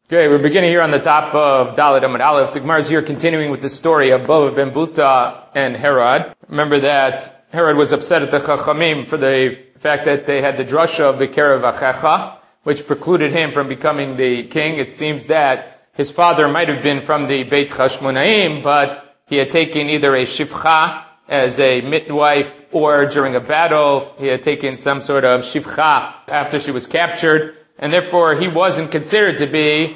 Okay, we're beginning here on the top of Dalet Amud Aleph. The Gemara is here continuing with the story of Bava ben Buta and Herod. Remember that Herod was upset at the Chachamim for the fact that they had the drasha of B'kerev Achecha, which precluded him from becoming the king. It seems that his father might have been from the Beit Chashmonaim, but he had taken either a shivcha as a midwife, or during a battle, he had taken some sort of shivcha after she was captured, and therefore he wasn't considered to be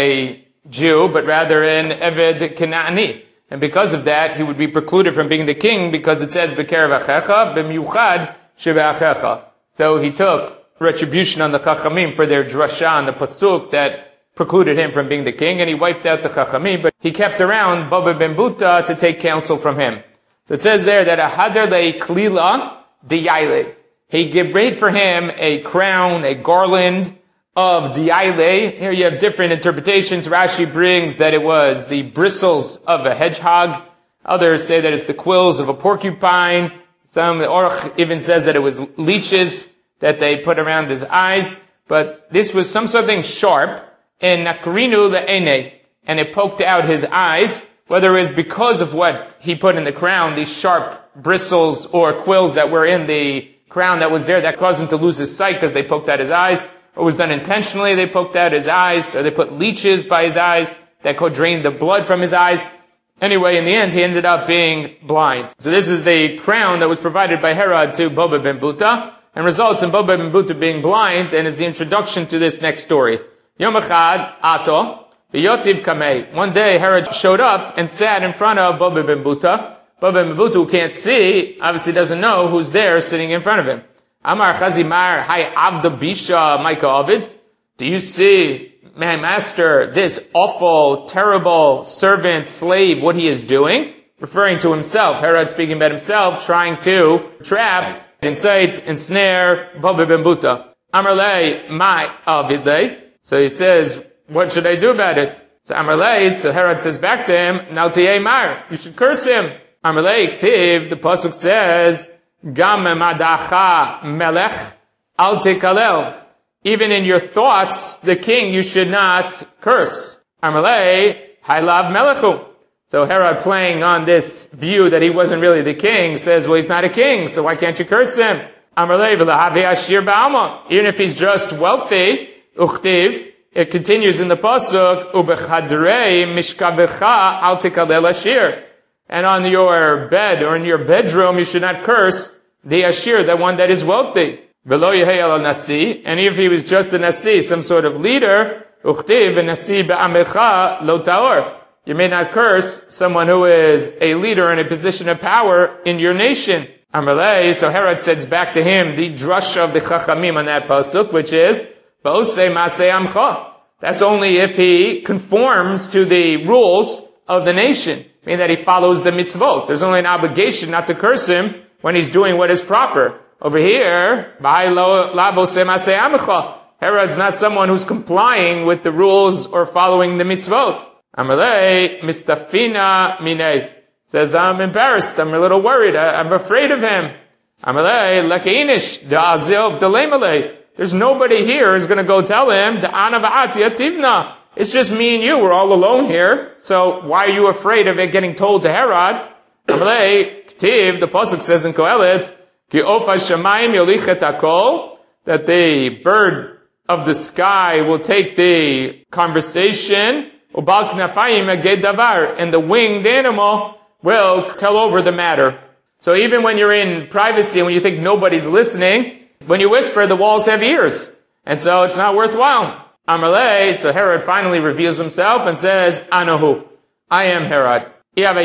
a Jew, but rather an Eved Kenani. And because of that, he would be precluded from being the king, because it says, B'kerev Achecha, b'miyuchad shebe'achecha. So he took retribution on the Chachamim for their drasha on the pasuk that precluded him from being the king, and he wiped out the Chachamim, but he kept around Bava ben Buta to take counsel from him. So it says there that Ahadar le klila diyayle. He made for him a crown, a garland of diyayle. Here you have different interpretations. Rashi brings that it was the bristles of a hedgehog. Others say that it's the quills of a porcupine. Some, the Orach even says that it was leeches that they put around his eyes. But this was something sharp, and nakrinu le'ene, and it poked out his eyes. Whether it was because of what he put in the crown, these sharp bristles or quills that were in the crown that was there, that caused him to lose his sight because they poked out his eyes, or was done intentionally, they poked out his eyes, or they put leeches by his eyes that could drain the blood from his eyes. Anyway, in the end, he ended up being blind. So this is the crown that was provided by Herod to Bava ben Buta, and results in Bava ben Buta being blind, and is the introduction to this next story. Yom Echad, Ato, Yotiv Kamei. One day, Herod showed up and sat in front of Bava ben Buta. Bava ben Buta, who can't see, obviously doesn't know who's there sitting in front of him. Amar Chazimar, Hai Avda Bisha Maika Ovid. Do you see, my master, this awful, terrible servant, slave, what he is doing? Referring to himself. Herod speaking about himself, trying to trap, incite, ensnare Bava ben Buta. Amar Lei, my Avidei. So he says, what should I do about it? So Amalei, so Herod says back to him, Now Mar, you should curse him. Amalei, Ktiv, the pasuk says, Gam madacha melech al tekalel. Even in your thoughts, the king, you should not curse. Amalei, Hailav melechu. So Herod, playing on this view that he wasn't really the king, says, well, he's not a king, so why can't you curse him? Amalei, v'lahavi ashir ba'alma. Even if he's just wealthy, Uchtiv, it continues in the pasuk, ubechadrei mishkavecha al tekalel ashir. And on your bed or in your bedroom, you should not curse the ashir, the one that is wealthy. Velo yehei al nasi, and if he was just a nasi, some sort of leader, uchtiv nasi be'amecha lo taor. You may not curse someone who is a leader in a position of power in your nation. Amalei, so Herod says back to him the drasha of the Chachamim on that pasuk, which is, that's only if he conforms to the rules of the nation, meaning that he follows the mitzvot. There's only an obligation not to curse him when he's doing what is proper. Over here, Herod's not someone who's complying with the rules or following the mitzvot. Amalei mistafina minei, says, I'm embarrassed, I'm a little worried, I'm afraid of him. Amalei lekeinish da'azil v'dalemalei. There's nobody here who's going to go tell him, it's just me and you, we're all alone here. So why are you afraid of it getting told to Herod? The pasuk says in Kohelet, that the bird of the sky will take the conversation, and the winged animal will tell over the matter. So even when you're in privacy and when you think nobody's listening, when you whisper, the walls have ears. And so it's not worthwhile. Amalei, so Herod finally reveals himself and says, Anahu, I am Herod. Had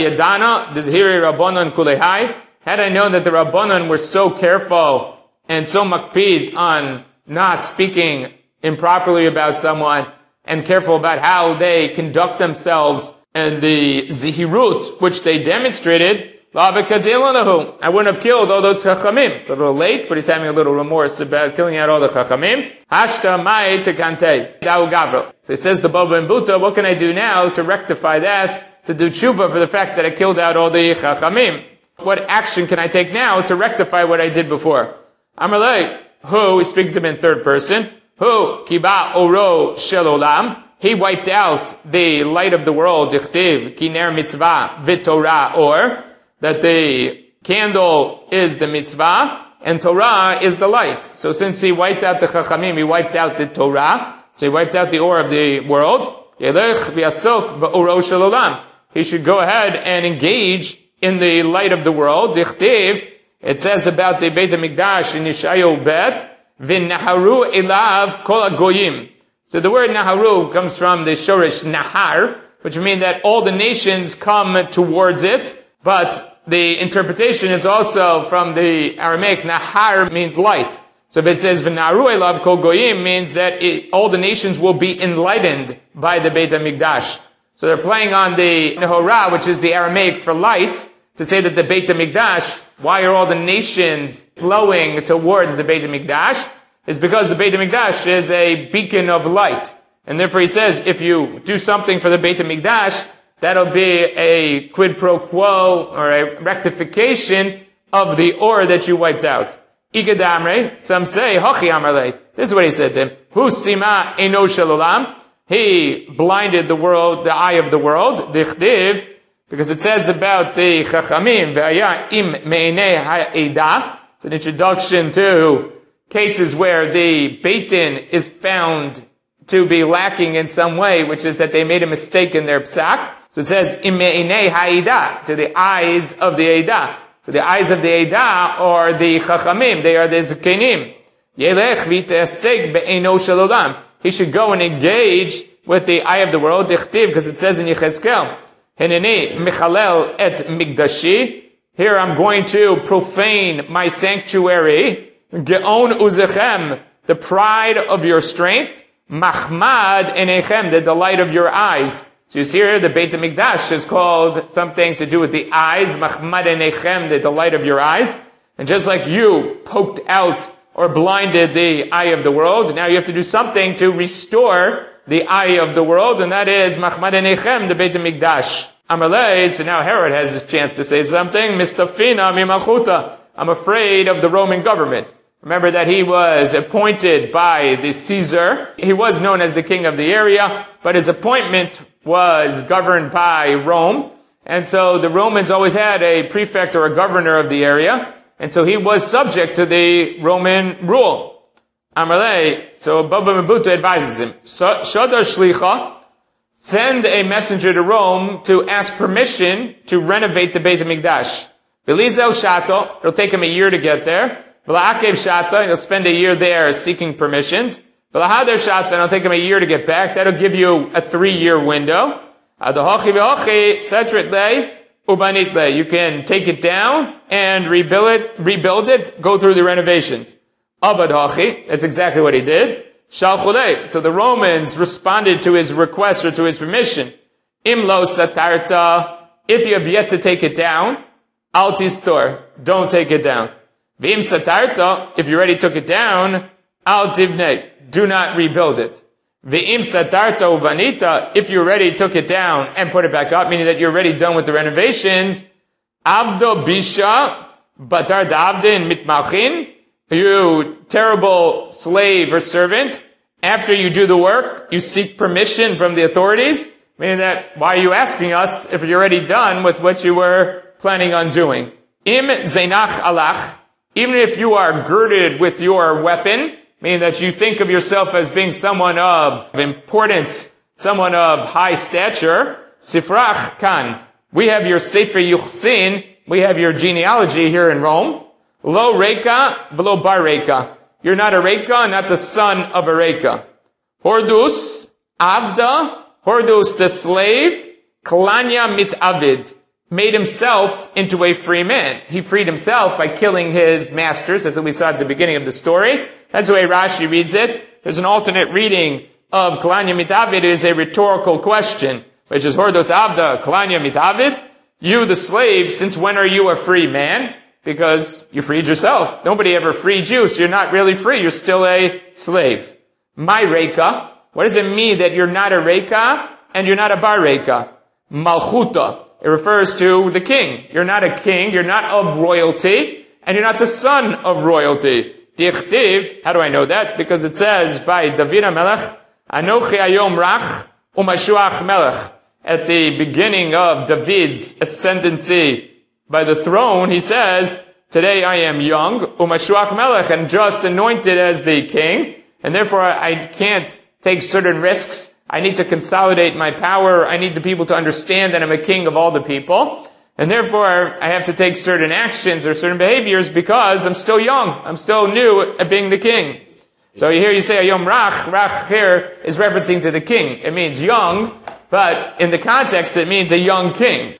I known that the Rabbanon were so careful and so makpid on not speaking improperly about someone and careful about how they conduct themselves and the zihirut which they demonstrated, I wouldn't have killed all those chachamim. It's a little late, but he's having a little remorse about killing out all the chachamim. Hashta mai tekante. So he says to Bava ben Buta, what can I do now to rectify that, to do tshuva for the fact that I killed out all the chachamim? What action can I take now to rectify what I did before? Amalei, who, we speak to him in third person, who, kiba oro shel olam, he wiped out the light of the world, dichtiv, kiner mitzvah, v'torah, or that the candle is the mitzvah, and Torah is the light. So since he wiped out the Chachamim, he wiped out the Torah, so he wiped out the or of the world, Yelech v'yasok ba'oro shel olam. He should go ahead and engage in the light of the world. Dichtiv, it says about the Beit HaMikdash in Yeshayahu Bet, v'naharu elav kol hagoyim. So the word naharu comes from the shorish nahar, which means that all the nations come towards it, but the interpretation is also from the Aramaic, nahar means light. So if it says v'naharu elav kol goyim, means that all the nations will be enlightened by the Beit HaMikdash. So they're playing on the nehorah, which is the Aramaic for light, to say that the Beit HaMikdash, why are all the nations flowing towards the Beit HaMikdash? Is because the Beit HaMikdash is a beacon of light. And therefore he says, if you do something for the Beit HaMikdash, that'll be a quid pro quo, or a rectification of the or that you wiped out. Ikadamre, some say, Hochi Amarle. This is what he said to him. Hu sima eno shel olam. He blinded the world, the eye of the world, dichdiv, because it says about the Chachamim, ve'aya im me'enei ha'edah. It's an introduction to cases where the Beit Din is found to be lacking in some way, which is that they made a mistake in their psak. So it says, im me'enei ha'edah, to the eyes of the edah. So the eyes of the edah are the Chachamim, they are the Zekenim. Yelech v'yit'asek be'eno shel olam. He should go and engage with the eye of the world, dichtiv, because it says in Yechezkel, Hineni michalel et migdashi. Here I'm going to profane my sanctuary. Ge'on uzechem, the pride of your strength. Mahmad enechem, the delight of your eyes. So you see here, the Beit HaMikdash is called something to do with the eyes. Mahmad enechem, the delight of your eyes. And just like you poked out or blinded the eye of the world, now you have to do something to restore the eye of the world, and that is Mahmad enechem, the Beit HaMikdash. Amalei, so now Herod has a chance to say something. Mistafina mimalchuta. I'm afraid of the Roman government. Remember that he was appointed by the Caesar. He was known as the king of the area, but his appointment was governed by Rome. And so the Romans always had a prefect or a governor of the area. And so he was subject to the Roman rule. Amalei, so Baba Mebuta advises him, Shadar Shlicha, send a messenger to Rome to ask permission to renovate the Beit HaMikdash. V'lizel Shato, it'll take him a year to get there. V'la'akev Shata, he'll spend a year there seeking permissions. V'lahader Shata, it'll take him a year to get back. That'll give you a 3-year window. Adahochi v'hochi, setrit lei, ubanit lei. You can take it down and rebuild it, go through the renovations. Avad hachi, that's exactly what he did. Shalchulei, so the Romans responded to his request or to his permission. Imlo satarta, if you have yet to take it down, al tistor, don't take it down. V'im satarta, if you already took it down, al tivnei, do not rebuild it. V'im satarta uvanita, if you already took it down and put it back up, meaning that you're already done with the renovations, avdo bisha, batar davdin mitmachin, you terrible slave or servant, after you do the work, you seek permission from the authorities, meaning that, why are you asking us if you're already done with what you were planning on doing? Im zeinach alach, even if you are girded with your weapon, meaning that you think of yourself as being someone of importance, someone of high stature, sifrach kan, we have your Sefer Yuchsin, we have your genealogy here in Rome. Lo Reka, v'lo bar Reka. You're not a Reka, not the son of a Reka. Hordus, Avda, Hordus the slave, Kalanya mit Avid, made himself into a free man. He freed himself by killing his masters. That's what we saw at the beginning of the story. That's the way Rashi reads it. There's an alternate reading of Kalanya mit Avid. It is a rhetorical question, which is Hordus Avda, Kalanya mit Avid. You, the slave, since when are you a free man? Because you freed yourself. Nobody ever freed you, so you're not really free. You're still a slave. My Reka. What does it mean that you're not a Reka and you're not a Bar Reka? Malchuta. It refers to the king. You're not a king. You're not of royalty. And you're not the son of royalty. Dichtiv. How do I know that? Because it says by David HaMelech, Anochi Hayom Rach Umashuach Melech. At the beginning of David's ascendancy by the throne, he says, today I am young, Umashuach Melech, and just anointed as the king, and therefore I can't take certain risks. I need to consolidate my power. I need the people to understand that I'm a king of all the people. And therefore, I have to take certain actions or certain behaviors because I'm still young. I'm still new at being the king. So here you say, Ayom Rach. Rach here is referencing to the king. It means young, but in the context it means a young king.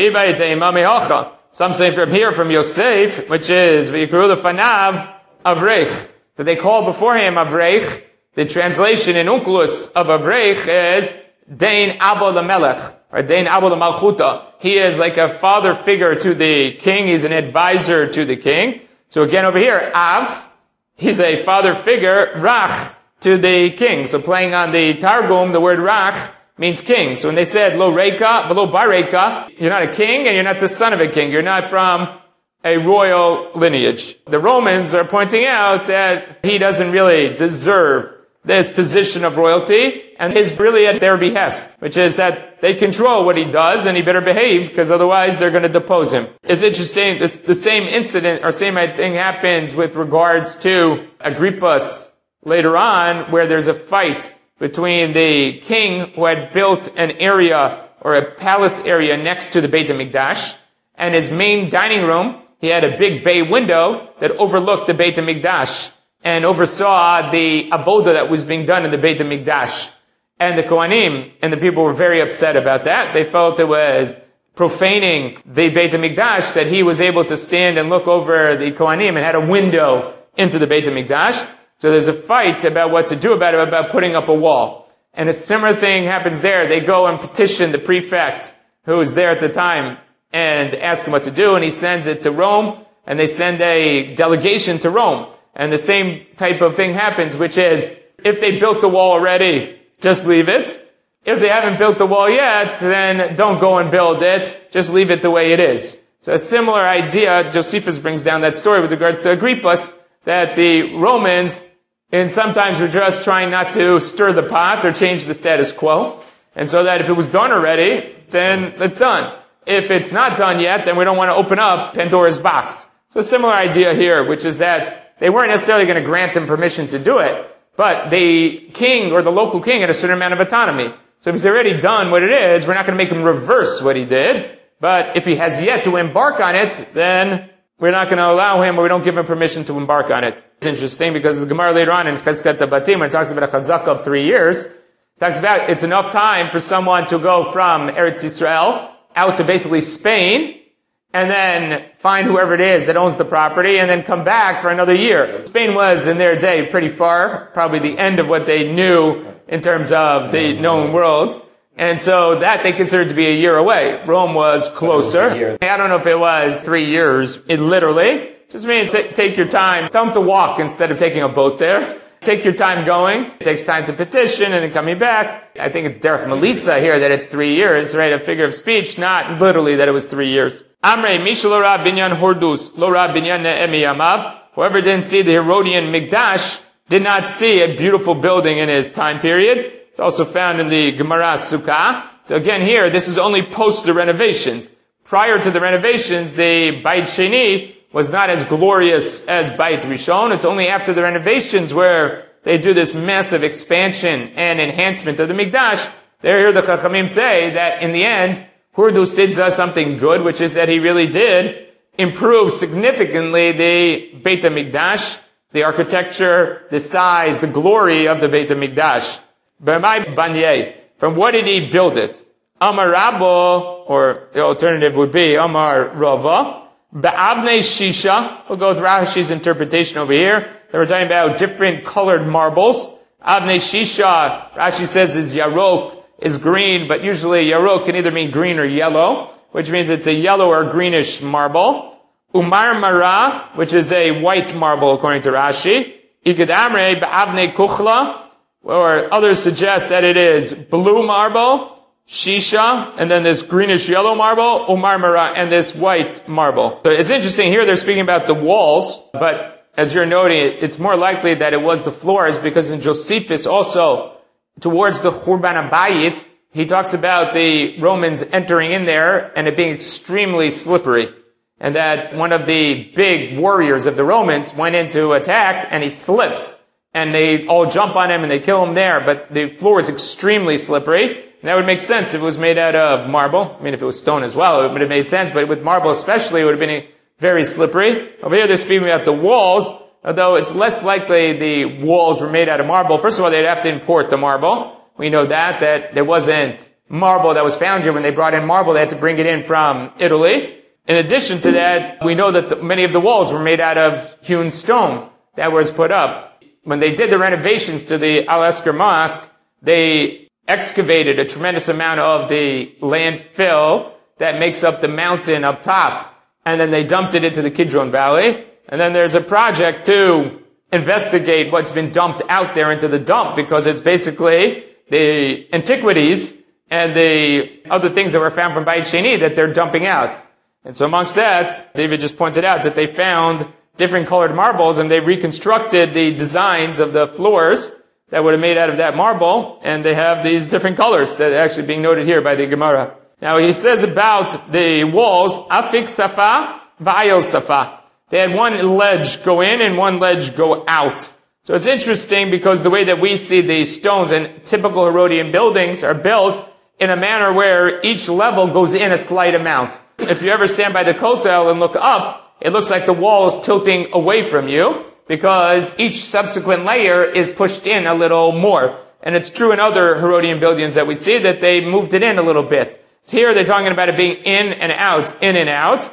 Some say from here, from Yosef, which is, V'yikru Lefanav Avrech. That they call before him Avrech. The translation in Onkelos of Avrech is Dein Abo Lamelech, or Dein Abo Lamalchuta. He is like a father figure to the king. He's an advisor to the king. So again over here, Av, he's a father figure, Rach, to the king. So playing on the Targum, the word Rach means king. So when they said Lo Reika, Velo Bareka, you're not a king and you're not the son of a king. You're not from a royal lineage. The Romans are pointing out that he doesn't really deserve this position of royalty, and is really at their behest, which is that they control what he does, and he better behave, because otherwise they're going to depose him. It's interesting, the same incident, or same thing happens with regards to Agrippus later on, where there's a fight between the king who had built an area, or a palace area next to the Beit HaMikdash, and his main dining room, he had a big bay window that overlooked the Beit HaMikdash, and oversaw the avoda that was being done in the Beit HaMikdash. And the Kohanim and the people were very upset about that. They felt it was profaning the Beit HaMikdash that he was able to stand and look over the Kohanim and had a window into the Beit HaMikdash. So there's a fight about what to do about it, about putting up a wall. And a similar thing happens there. They go and petition the prefect who was there at the time and ask him what to do, and he sends it to Rome, and they send a delegation to Rome. And the same type of thing happens, which is, if they built the wall already, just leave it. If they haven't built the wall yet, then don't go and build it. Just leave it the way it is. So a similar idea, Josephus brings down that story with regards to Agrippus, that the Romans, and sometimes were just trying not to stir the pot or change the status quo. And so that if it was done already, then it's done. If it's not done yet, then we don't want to open up Pandora's box. So a similar idea here, which is that they weren't necessarily going to grant them permission to do it, but the king or the local king had a certain amount of autonomy. So if he's already done what it is, we're not going to make him reverse what he did. But if he has yet to embark on it, then we're not going to allow him, or we don't give him permission to embark on it. It's interesting because the Gemara later on in Cheskat Batim, when it talks about a chazaka of 3 years, it talks about it's enough time for someone to go from Eretz Yisrael out to basically Spain, and then find whoever it is that owns the property, and then come back for another year. Spain was, in their day, pretty far, probably the end of what they knew in terms of the known world. And so that they considered to be a year away. Rome was closer. I don't know if it was 3 years. It literally just means take your time. Tell them to walk instead of taking a boat there. Take your time going. It takes time to petition and then coming back. I think it's derech melitza here that it's 3 years, right? A figure of speech, not literally that it was 3 years. Amrei, Misha lo ra binyan hordus, lo ra binyan ne'emi yamav. Whoever didn't see the Herodian Mikdash did not see a beautiful building in his time period. It's also found in the Gemara Sukkah. So again here, this is only post the renovations. Prior to the renovations, the Beit Sheni was not as glorious as Beit Rishon. It's only after the renovations where they do this massive expansion and enhancement of the Mikdash. There here the Chachamim say that in the end, Hurdus did something good, which is that he really did improve significantly the Beit HaMikdash, the architecture, the size, the glory of the Beit HaMikdash. B'mai banyeh. From what did he build it? Amar Rabbo, or the alternative would be Amar Rava. Ba'avnei Shisha. We'll go with Rashi's interpretation over here. They were talking about different colored marbles. Avnei Shisha, Rashi says, is Yarok, is green, but usually Yarok can either mean green or yellow, which means it's a yellow or greenish marble. Umar Mara, which is a white marble according to Rashi. Igadamre Ba'avnei Kuchla, or others suggest that it is blue marble, Shisha, and then this greenish yellow marble, Umar Mara, and this white marble. So it's interesting here they're speaking about the walls, but as you're noting, it's more likely that it was the floors, because in Josephus also, towards the Churban HaBayit, he talks about the Romans entering in there and it being extremely slippery. And that one of the big warriors of the Romans went in to attack and he slips. And they all jump on him and they kill him there. But the floor is extremely slippery. And that would make sense if it was made out of marble. I mean, if it was stone as well, it would have made sense. But with marble especially, it would have been very slippery. Over here, they're speaking about the walls. Although it's less likely the walls were made out of marble. First of all, they'd have to import the marble. We know that there wasn't marble that was found here. When they brought in marble, they had to bring it in from Italy. In addition to that, we know that many of the walls were made out of hewn stone that was put up. When they did the renovations to the Al-Esker Mosque, they excavated a tremendous amount of the landfill that makes up the mountain up top. And then they dumped it into the Kidron Valley. And then there's a project to investigate what's been dumped out there into the dump, because it's basically the antiquities and the other things that were found from Bayit Sheni that they're dumping out. And so amongst that, David just pointed out that they found different colored marbles and they reconstructed the designs of the floors that would have made out of that marble, and they have these different colors that are actually being noted here by the Gemara. Now he says about the walls, Afik Safa, Va'ayel Safa. They had one ledge go in and one ledge go out. So it's interesting because the way that we see the stones in typical Herodian buildings are built in a manner where each level goes in a slight amount. If you ever stand by the Kotel and look up, it looks like the wall is tilting away from you because each subsequent layer is pushed in a little more. And it's true in other Herodian buildings that we see that they moved it in a little bit. So here they're talking about it being in and out, in and out.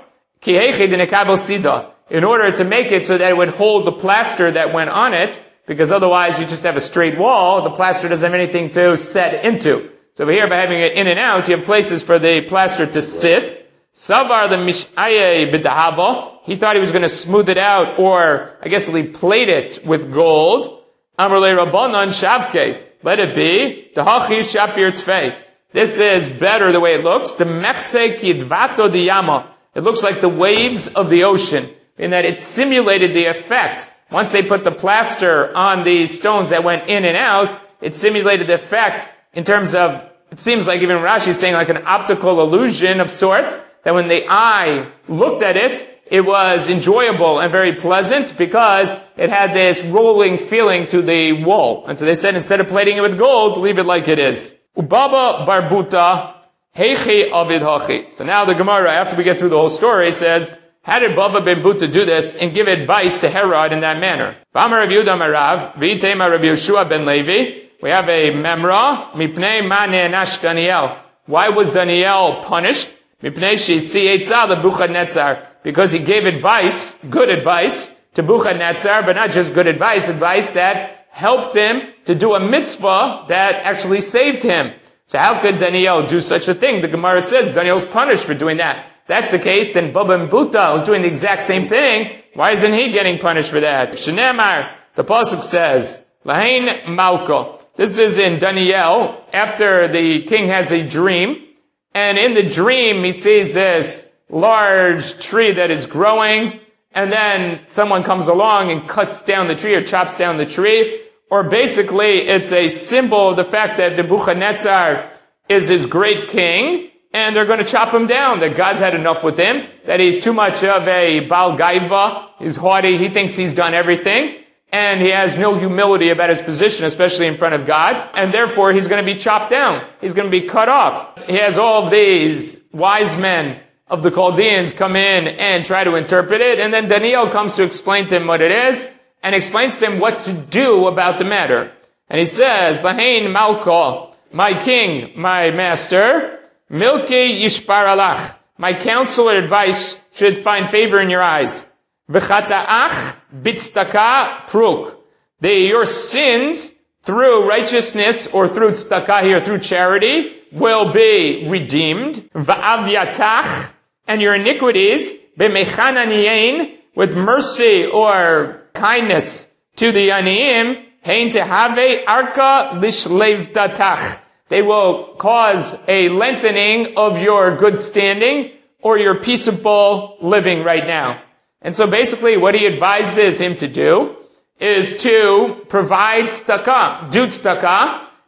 In order to make it so that it would hold the plaster that went on it, because otherwise you just have a straight wall, the plaster doesn't have anything to set into. So over here, by having it in and out, you have places for the plaster to sit. Savar the mishaye b'dahava. He thought he was going to smooth it out, or I guess he plate it with gold. Amar le Rabbanan shavke. Let it be. Dahachi shapir tfei. This is better the way it looks. The mechse kidvato diyama. It looks like the waves of the ocean, in that it simulated the effect. Once they put the plaster on these stones that went in and out, it simulated the effect in terms of, it seems like even Rashi is saying like an optical illusion of sorts, that when the eye looked at it, it was enjoyable and very pleasant because it had this rolling feeling to the wall. And so they said instead of plating it with gold, leave it like it is. Ubaba barbuta heichi avid hachi. So now the Gemara, after we get through the whole story, says, how did Baba ben Buta do this and give advice to Herod in that manner? V'amar Rav Yehuda Marav, v'itema Rav Yeshua ben Levi. We have a memra, mipnei ma ne'anash Daniel. Why was Daniel punished? Mipnei she'si eitzah leBuchadnezzar. Because he gave advice, good advice, to Buchadnezzar, but not just good advice that helped him to do a mitzvah that actually saved him. So how could Daniel do such a thing? The Gemara says Daniel's punished for doing that. If that's the case, then Baba ben Buta was doing the exact same thing. Why isn't he getting punished for that? Shneimar, the pasuk says, Lahain Malko. This is in Daniel, after the king has a dream, and in the dream he sees this large tree that is growing, and then someone comes along and cuts down the tree or chops down the tree, or basically it's a symbol of the fact that Nebuchadnezzar is this great king, and they're going to chop him down, that God's had enough with him, that he's too much of a Baal Gaiva, he's haughty, he thinks he's done everything, and he has no humility about his position, especially in front of God, and therefore he's going to be chopped down. He's going to be cut off. He has all of these wise men of the Chaldeans come in and try to interpret it, and then Daniel comes to explain to him what it is, and explains to him what to do about the matter. And he says, Lahain Malko, my king, my master, Milki Yishpar Alach, my counsel and advice should find favor in your eyes. V'chata'ach bitstaka pruk. Your sins through righteousness or through tzedakah here, through charity, will be redeemed. Va'avyatach, and your iniquities, b'mechananiyin, with mercy or kindness to the aniyim, hein tehave arka lishlevdatach. They will cause a lengthening of your good standing or your peaceable living right now. And so basically what he advises him to do is to provide tzedakah, do tzedakah,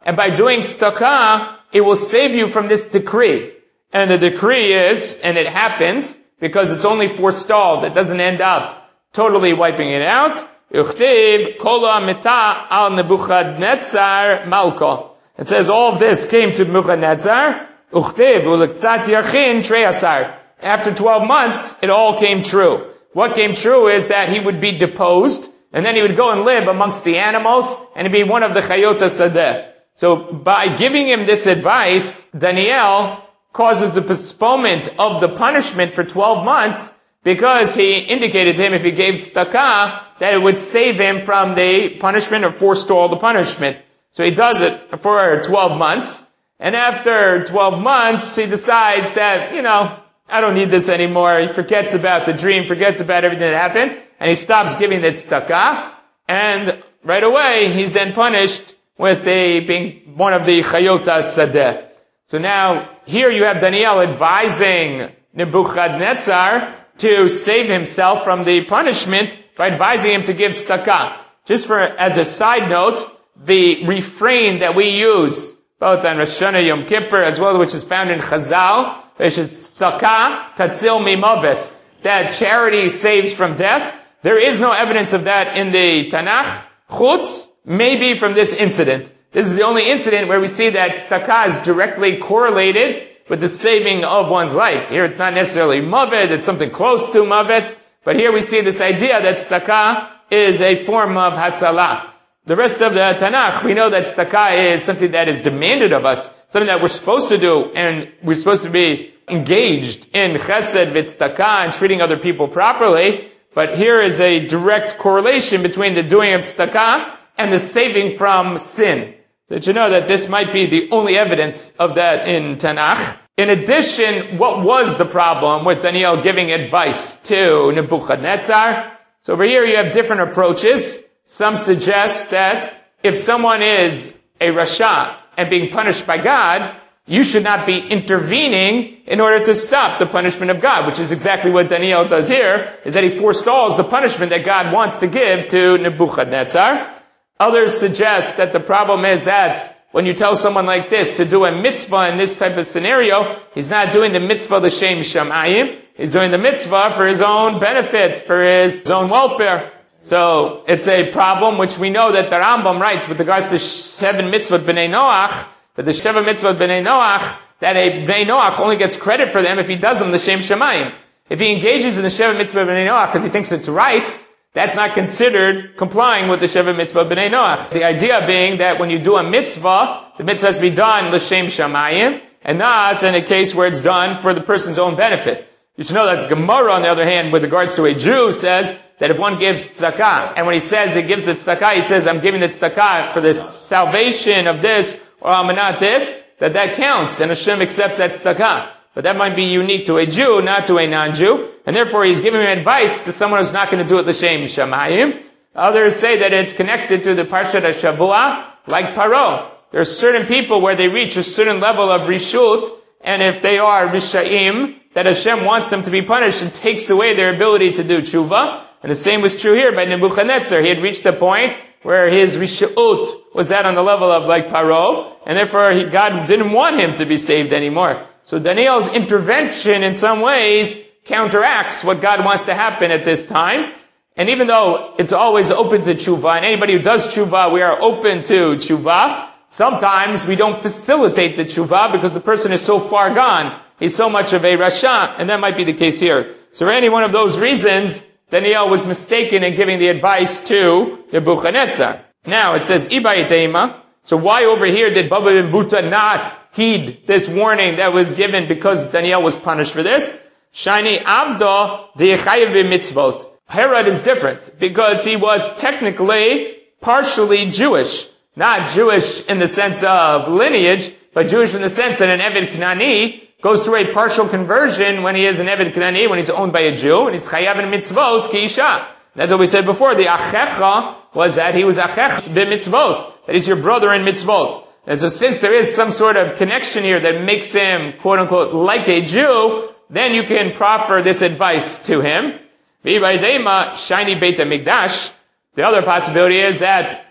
And by doing tzedakah, it will save you from this decree. And the decree is, and it happens, because it's only forestalled, it doesn't end up totally wiping it out. Uchtiv kol ha'mita al Nebuchadnezzar malko. It says all of this came to Nebuchadnezzar. Uchtiv u'lektzat yachin trei asar. After 12 months, it all came true. What came true is that he would be deposed, and then he would go and live amongst the animals, and he'd be one of the Chayot HaSadeh. So by giving him this advice, Daniel causes the postponement of the punishment for 12 months, because he indicated to him if he gave tzedakah, that it would save him from the punishment or forestall the punishment. So he does it for 12 months, and after 12 months, he decides that, I don't need this anymore. He forgets about the dream, forgets about everything that happened, and he stops giving the tzedakah, and right away, he's then punished with being one of the Chayot HaSadeh. So now, here you have Daniel advising Nebuchadnezzar to save himself from the punishment by advising him to give tzedakah. Just as a side note, the refrain that we use, both on Rosh Hashanah, Yom Kippur, as well, which is found in Chazal, tzedakah tatzil mimavet, that charity saves from death. There is no evidence of that in the Tanakh. Chutz, maybe from this incident. This is the only incident where we see that tzedakah is directly correlated with the saving of one's life. Here it's not necessarily mavet, it's something close to mavet, but here we see this idea that tzedakah is a form of hatzalah. The rest of the Tanakh, we know that tzedakah is something that is demanded of us, something that we're supposed to do, and we're supposed to be engaged in chesed v'tzedakah and treating other people properly, but here is a direct correlation between the doing of tzedakah and the saving from sin. So that you know that this might be the only evidence of that in Tanakh. In addition, what was the problem with Daniel giving advice to Nebuchadnezzar? So over here you have different approaches. Some suggest that if someone is a Rasha and being punished by God, you should not be intervening in order to stop the punishment of God, which is exactly what Daniel does here, is that he forestalls the punishment that God wants to give to Nebuchadnezzar. Others suggest that the problem is that when you tell someone like this to do a mitzvah in this type of scenario, he's not doing the mitzvah l'shem shamayim, he's doing the mitzvah for his own benefit, for his own welfare. So it's a problem which we know that the Rambam writes with regards to 7 mitzvot b'nei Noach, that the 7 mitzvot b'nei Noach, that a b'nei Noach only gets credit for them if he does them l'shem shamayim. If he engages in the 7 mitzvot b'nei Noach because he thinks it's right, that's not considered complying with the Sheva Mitzvah B'nai Noach. The idea being that when you do a mitzvah, the mitzvah has to be done l'shem shamayim, and not in a case where it's done for the person's own benefit. You should know that the Gemara, on the other hand, with regards to a Jew, says that if one gives tzedakah, and when he says he gives the tzedakah, he says, I'm giving the tzedakah for the salvation of this, or amanat this, that counts, and Hashem accepts that tzedakah. But that might be unique to a Jew, not to a non-Jew. And therefore he's giving advice to someone who's not going to do it l'shem shamayim. Others say that it's connected to the Parshat HaShavua, like Paro. There are certain people where they reach a certain level of rishut, and if they are rishaim, that Hashem wants them to be punished and takes away their ability to do tshuva. And the same was true here by Nebuchadnezzar. He had reached a point where his rishut was that on the level of like Paro, and therefore God didn't want him to be saved anymore. So Daniel's intervention in some ways counteracts what God wants to happen at this time. And even though it's always open to tshuva, and anybody who does tshuva, we are open to tshuva, sometimes we don't facilitate the tshuva because the person is so far gone. He's so much of a rasha, and that might be the case here. So for any one of those reasons, Daniel was mistaken in giving the advice to Nebuchadnezzar. Now it says, Ibayiteima. So why over here did Baba ben Buta not heed this warning that was given because Daniel was punished for this? Shani Avdo de'chayev mitzvot. Herod is different because he was technically partially Jewish. Not Jewish in the sense of lineage, but Jewish in the sense that an Eved Knani goes through a partial conversion when he is an Eved Knani, when he's owned by a Jew, and he's chayav in mitzvot ki isha. That's what we said before. The achecha was that he was achech b'mitzvot. That he's your brother in mitzvot. And so since there is some sort of connection here that makes him, quote unquote, like a Jew, then you can proffer this advice to him. V'yibayzema shiny beit hamikdash. The other possibility is that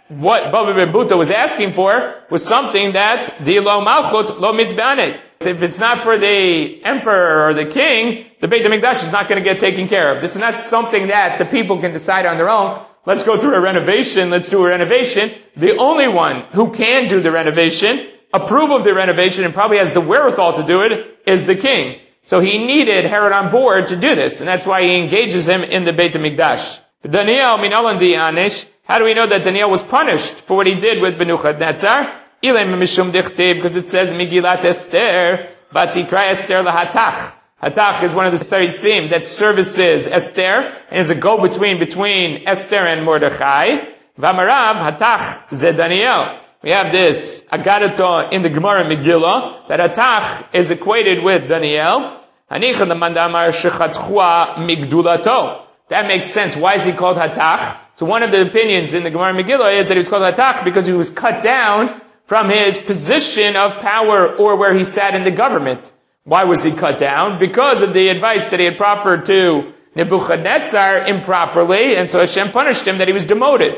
what Baba ben Buta was asking for was something that di lo malchut lo mitbanet. If it's not for the emperor or the king, the Beit HaMikdash is not going to get taken care of. This is not something that the people can decide on their own. Let's go through a renovation. Let's do a renovation. The only one who can do the renovation, approve of the renovation, and probably has the wherewithal to do it is the king. So he needed Herod on board to do this, and that's why he engages him in the Beit HaMikdash. Daniel minalan di anish. How do we know that Daniel was punished for what he did with Nebuchadnezzar? Because it says Megillat Esther, Vatikra Esther lahatach. Hatach is one of the Sarisim that services Esther, and is a go-between between Esther and Mordechai. Vamarav Hatach ze Daniel. We have this Agadato in the Gemara Megillah, that Hatach is equated with Daniel. Hanichan the Mandamar Shechatchua Migdulato. That makes sense. Why is he called Hatach? So one of the opinions in the Gemara Megillah is that he was called Hatach because he was cut down from his position of power or where he sat in the government. Why was he cut down? Because of the advice that he had proffered to Nebuchadnezzar improperly, and so Hashem punished him that he was demoted.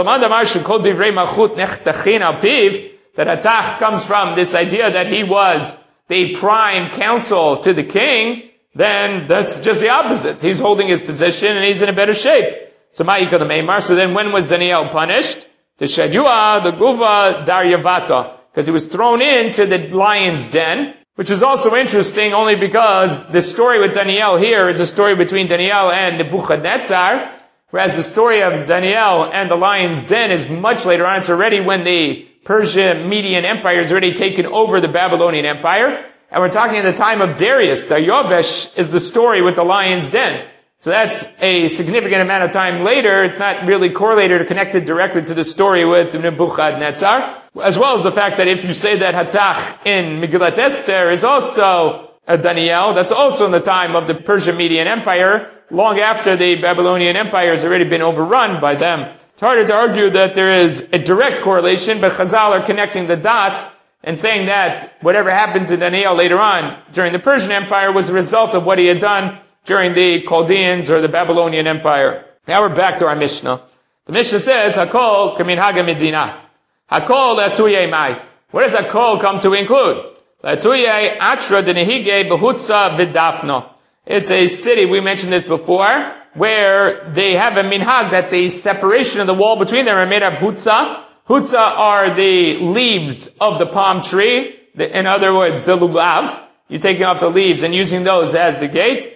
That Hatach comes from this idea that he was the prime counsel to the king, then that's just the opposite. He's holding his position and he's in a better shape. So then when was Daniel punished? The Shadua, the Guva, Daryavata. Because he was thrown into the lion's den, which is also interesting only because the story with Daniel here is a story between Daniel and Nebuchadnezzar, whereas the story of Daniel and the lion's den is much later on. It's already when the Persia-Median Empire has already taken over the Babylonian Empire. And we're talking at the time of Darius. Daryavesh is the story with the lion's den. So that's a significant amount of time later. It's not really correlated or connected directly to the story with Nebuchadnezzar. As well as the fact that if you say that Hatach in Megillat Esther is also a Daniel, that's also in the time of the Persia-Median Empire, long after the Babylonian Empire has already been overrun by them. It's harder to argue that there is a direct correlation, but Chazal are connecting the dots and saying that whatever happened to Daniel later on during the Persian Empire was a result of what he had done during the Chaldeans or the Babylonian Empire. Now we're back to our Mishnah. The Mishnah says, Hakol kaminhaga medina. Hakol latuye mai. What does Hakol come to include? Latuye atra denehige behutza vidafno. It's a city, we mentioned this before, where they have a minhag that the separation of the wall between them are made of hutza. Hutza are the leaves of the palm tree. In other words, the lulav. You're taking off the leaves and using those as the gate.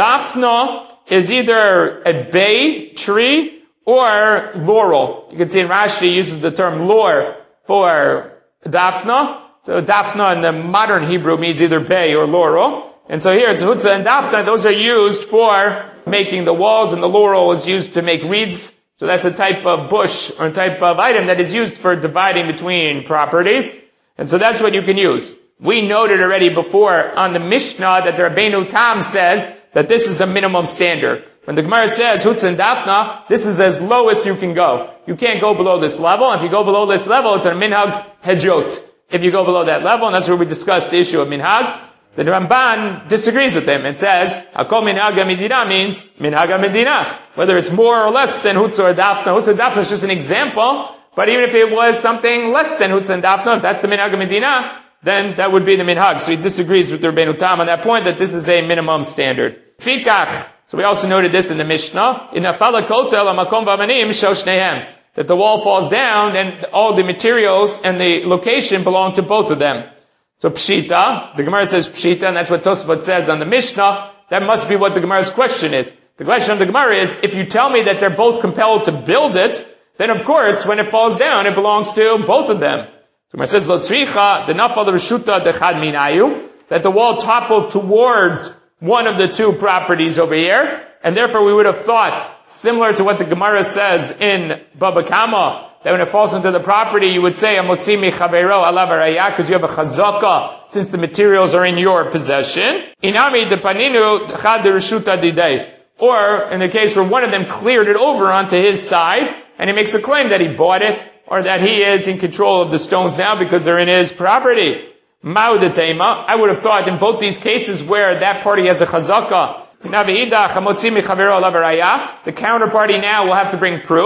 Daphna is either a bay tree or laurel. You can see in Rashi uses the term lor for Daphna. So Daphna in the modern Hebrew means either bay or laurel. And so here it's Hutza and Daphna. Those are used for making the walls, and the laurel is used to make reeds. So that's a type of bush or a type of item that is used for dividing between properties. And so that's what you can use. We noted already before on the Mishnah that the Rabbeinu Tam says that this is the minimum standard. When the Gemara says Hutz and Daphna, this is as low as you can go. You can't go below this level. If you go below this level, it's a minhag hedjot. If you go below that level, and that's where we discussed the issue of minhag, the Ramban disagrees with him and says, Hakol minhaga medina means minhaga medina. Whether it's more or less than Hutz or Daphna. Hutz and Daphna is just an example, but even if it was something less than Hutz and Daphna, if that's the minhaga medina, then that would be the minhag. So he disagrees with the Rabbeinu Tam on that point, that this is a minimum standard. Fikach. So we also noted this in the Mishnah. In Afala Kotel Amakom Vamanim Shel Shnehem. That the wall falls down and all the materials and the location belong to both of them. So Pshita, the Gemara says Pshita, and that's what Tosfot says on the Mishnah. That must be what the Gemara's question is. The question of the Gemara is, if you tell me that they're both compelled to build it, then of course, when it falls down, it belongs to both of them. So Gemara says, Lo tzricha, the nafal reshuta dechad minayu, that the wall toppled towards one of the two properties over here, and therefore we would have thought, similar to what the Gemara says in Baba Kama, that when it falls into the property, you would say, Amotzi mechabeiro alav arayah, because you have a chazaka, since the materials are in your possession. Inami depaninu dechad reshuta didei. Or, in the case where one of them cleared it over onto his side, and he makes a claim that he bought it, or that he is in control of the stones now because they're in his property. Ma'udatema, I would have thought in both these cases where that party has a chazaka, the counterparty now will have to bring proof.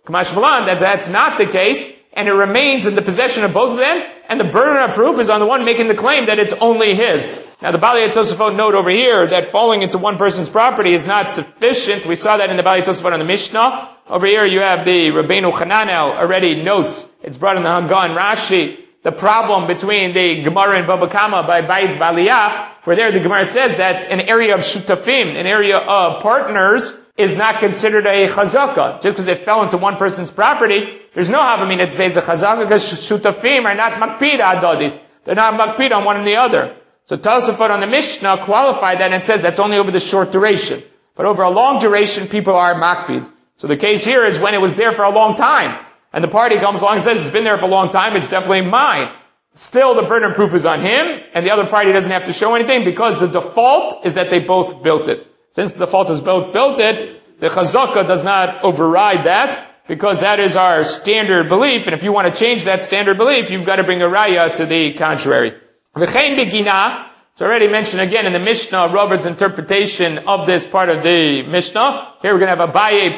Kamash Malan, that's not the case, and it remains in the possession of both of them, and the burden of proof is on the one making the claim that it's only his. Now the Baalei Tosafot note over here that falling into one person's property is not sufficient. We saw that in the Baalei Tosafot on the Mishnah. Over here you have the Rabbeinu Hananel already notes, it's brought in the Haggadah and Rashi, the problem between the Gemara and Baba Kama by Bayitz Baliyah, where there the Gemara says that an area of shutafim, an area of partners, is not considered a chazaka. Just because it fell into one person's property, there's no havamina to say it's a chazaka because shutafim are not makpid adadi. They're not makpid on one and the other. So Tosafot on the Mishnah qualified that and says that's only over the short duration. But over a long duration, people are makpid. So the case here is when it was there for a long time, and the party comes along and says it's been there for a long time, it's definitely mine. Still, the burden of proof is on him, and the other party doesn't have to show anything because the default is that they both built it. Since the default is both built it, the chazaka does not override that, because that is our standard belief, and if you want to change that standard belief, you've got to bring a raya to the contrary. V'chein begina, it's already mentioned again in the Mishnah, Robert's interpretation of this part of the Mishnah. Here we're going to have Abaye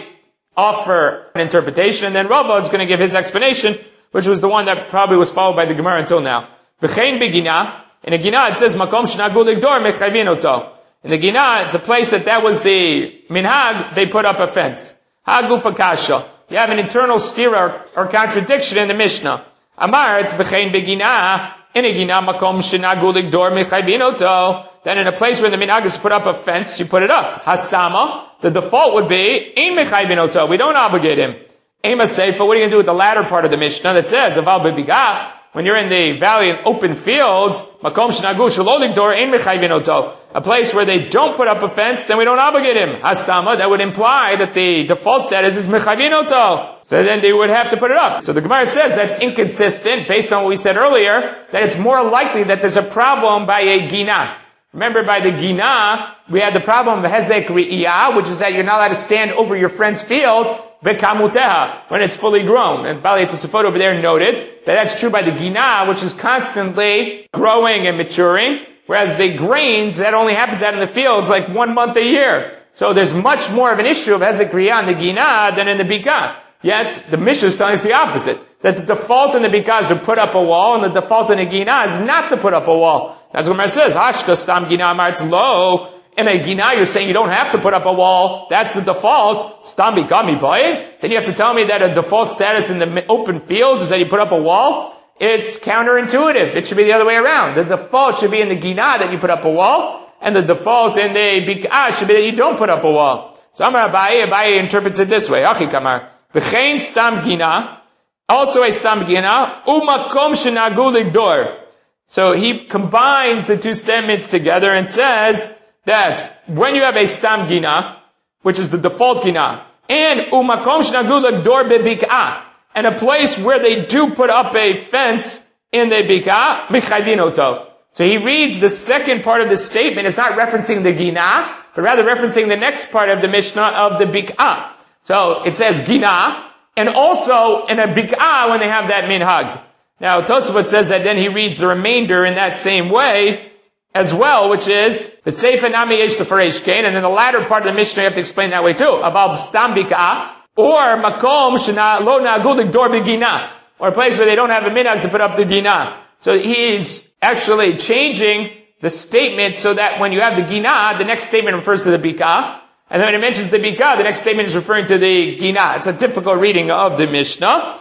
offer an interpretation, and then Rava is going to give his explanation, which was the one that probably was followed by the Gemara until now. V'chein begina, in a Gina it says, Makom shenagu ligdor mechayvin oto. In the Gina, it's a place that was the minhag, they put up a fence. Hagu fakasha. You have an internal stira or contradiction in the Mishnah. Amar, it's v'chein begina, in a Gina, Makom shenagu ligdor mechayvin oto. Then in a place where the minhag is put up a fence, you put it up. Hastama, the default would be, ein mechayvin oto, we don't obligate him. Ema Seifa, what are you going to do with the latter part of the Mishnah that says, Aval bebiga, when you're in the valley and open fields, Makom shenagu shelo ligdor ein mechayvin oto, a place where they don't put up a fence, then we don't obligate him. Hastama, that would imply that the default status is mechayvin oto. So then they would have to put it up. So the Gemara says that's inconsistent, based on what we said earlier, that it's more likely that there's a problem by a Gina. Remember, by the Gina, we had the problem of Hezek Ri'iyah, which is that you're not allowed to stand over your friend's field, Bekamuteha, when it's fully grown. And Baalei Tosafot over there noted that that's true by the Gina, which is constantly growing and maturing, whereas the grains, that only happens out in the fields like 1 month a year. So there's much more of an issue of Hezek Ri'iyah in the Gina than in the Bika. Yet, the Mishnah is telling us the opposite. That the default in the Bika is to put up a wall, and the default in the Gina is not to put up a wall. That's what Gemara says. Hashka stam Gina amart lo. In a Gina, you're saying you don't have to put up a wall. That's the default. Stam bikami boy. Then you have to tell me that a default status in the open fields is that you put up a wall. It's counterintuitive. It should be the other way around. The default should be in the Gina that you put up a wall, and the default in the Bika should be that you don't put up a wall. So Amar Abaye interprets it this way. Achi kamar. V'chein stam Gina. Also a stam Gina. Umakom shenagu ligdor. So he combines the two statements together and says that when you have a stam Gina, which is the default Gina, and umakom shenagu ligdor bebik'ah, and a place where they do put up a fence in the bik'ah, michayvin oto. So he reads the second part of the statement is not referencing the Gina, but rather referencing the next part of the Mishnah of the bik'ah. So it says Gina, and also in a bik'ah when they have that minhag. Now Tosafot says that then he reads the remainder in that same way as well, which is the Seifa Nami Yesh Tefaresh Kain, and in the latter part of the Mishnah you have to explain that way too, about Stam Bik'ah, or Makom Shana Lo Nagul Ligdor B'Gina, or a place where they don't have a minhag to put up the Gina. So he's actually changing the statement so that when you have the Gina, the next statement refers to the Bik'ah, and then when it mentions the Bik'ah, the next statement is referring to the Gina. It's a difficult reading of the Mishnah.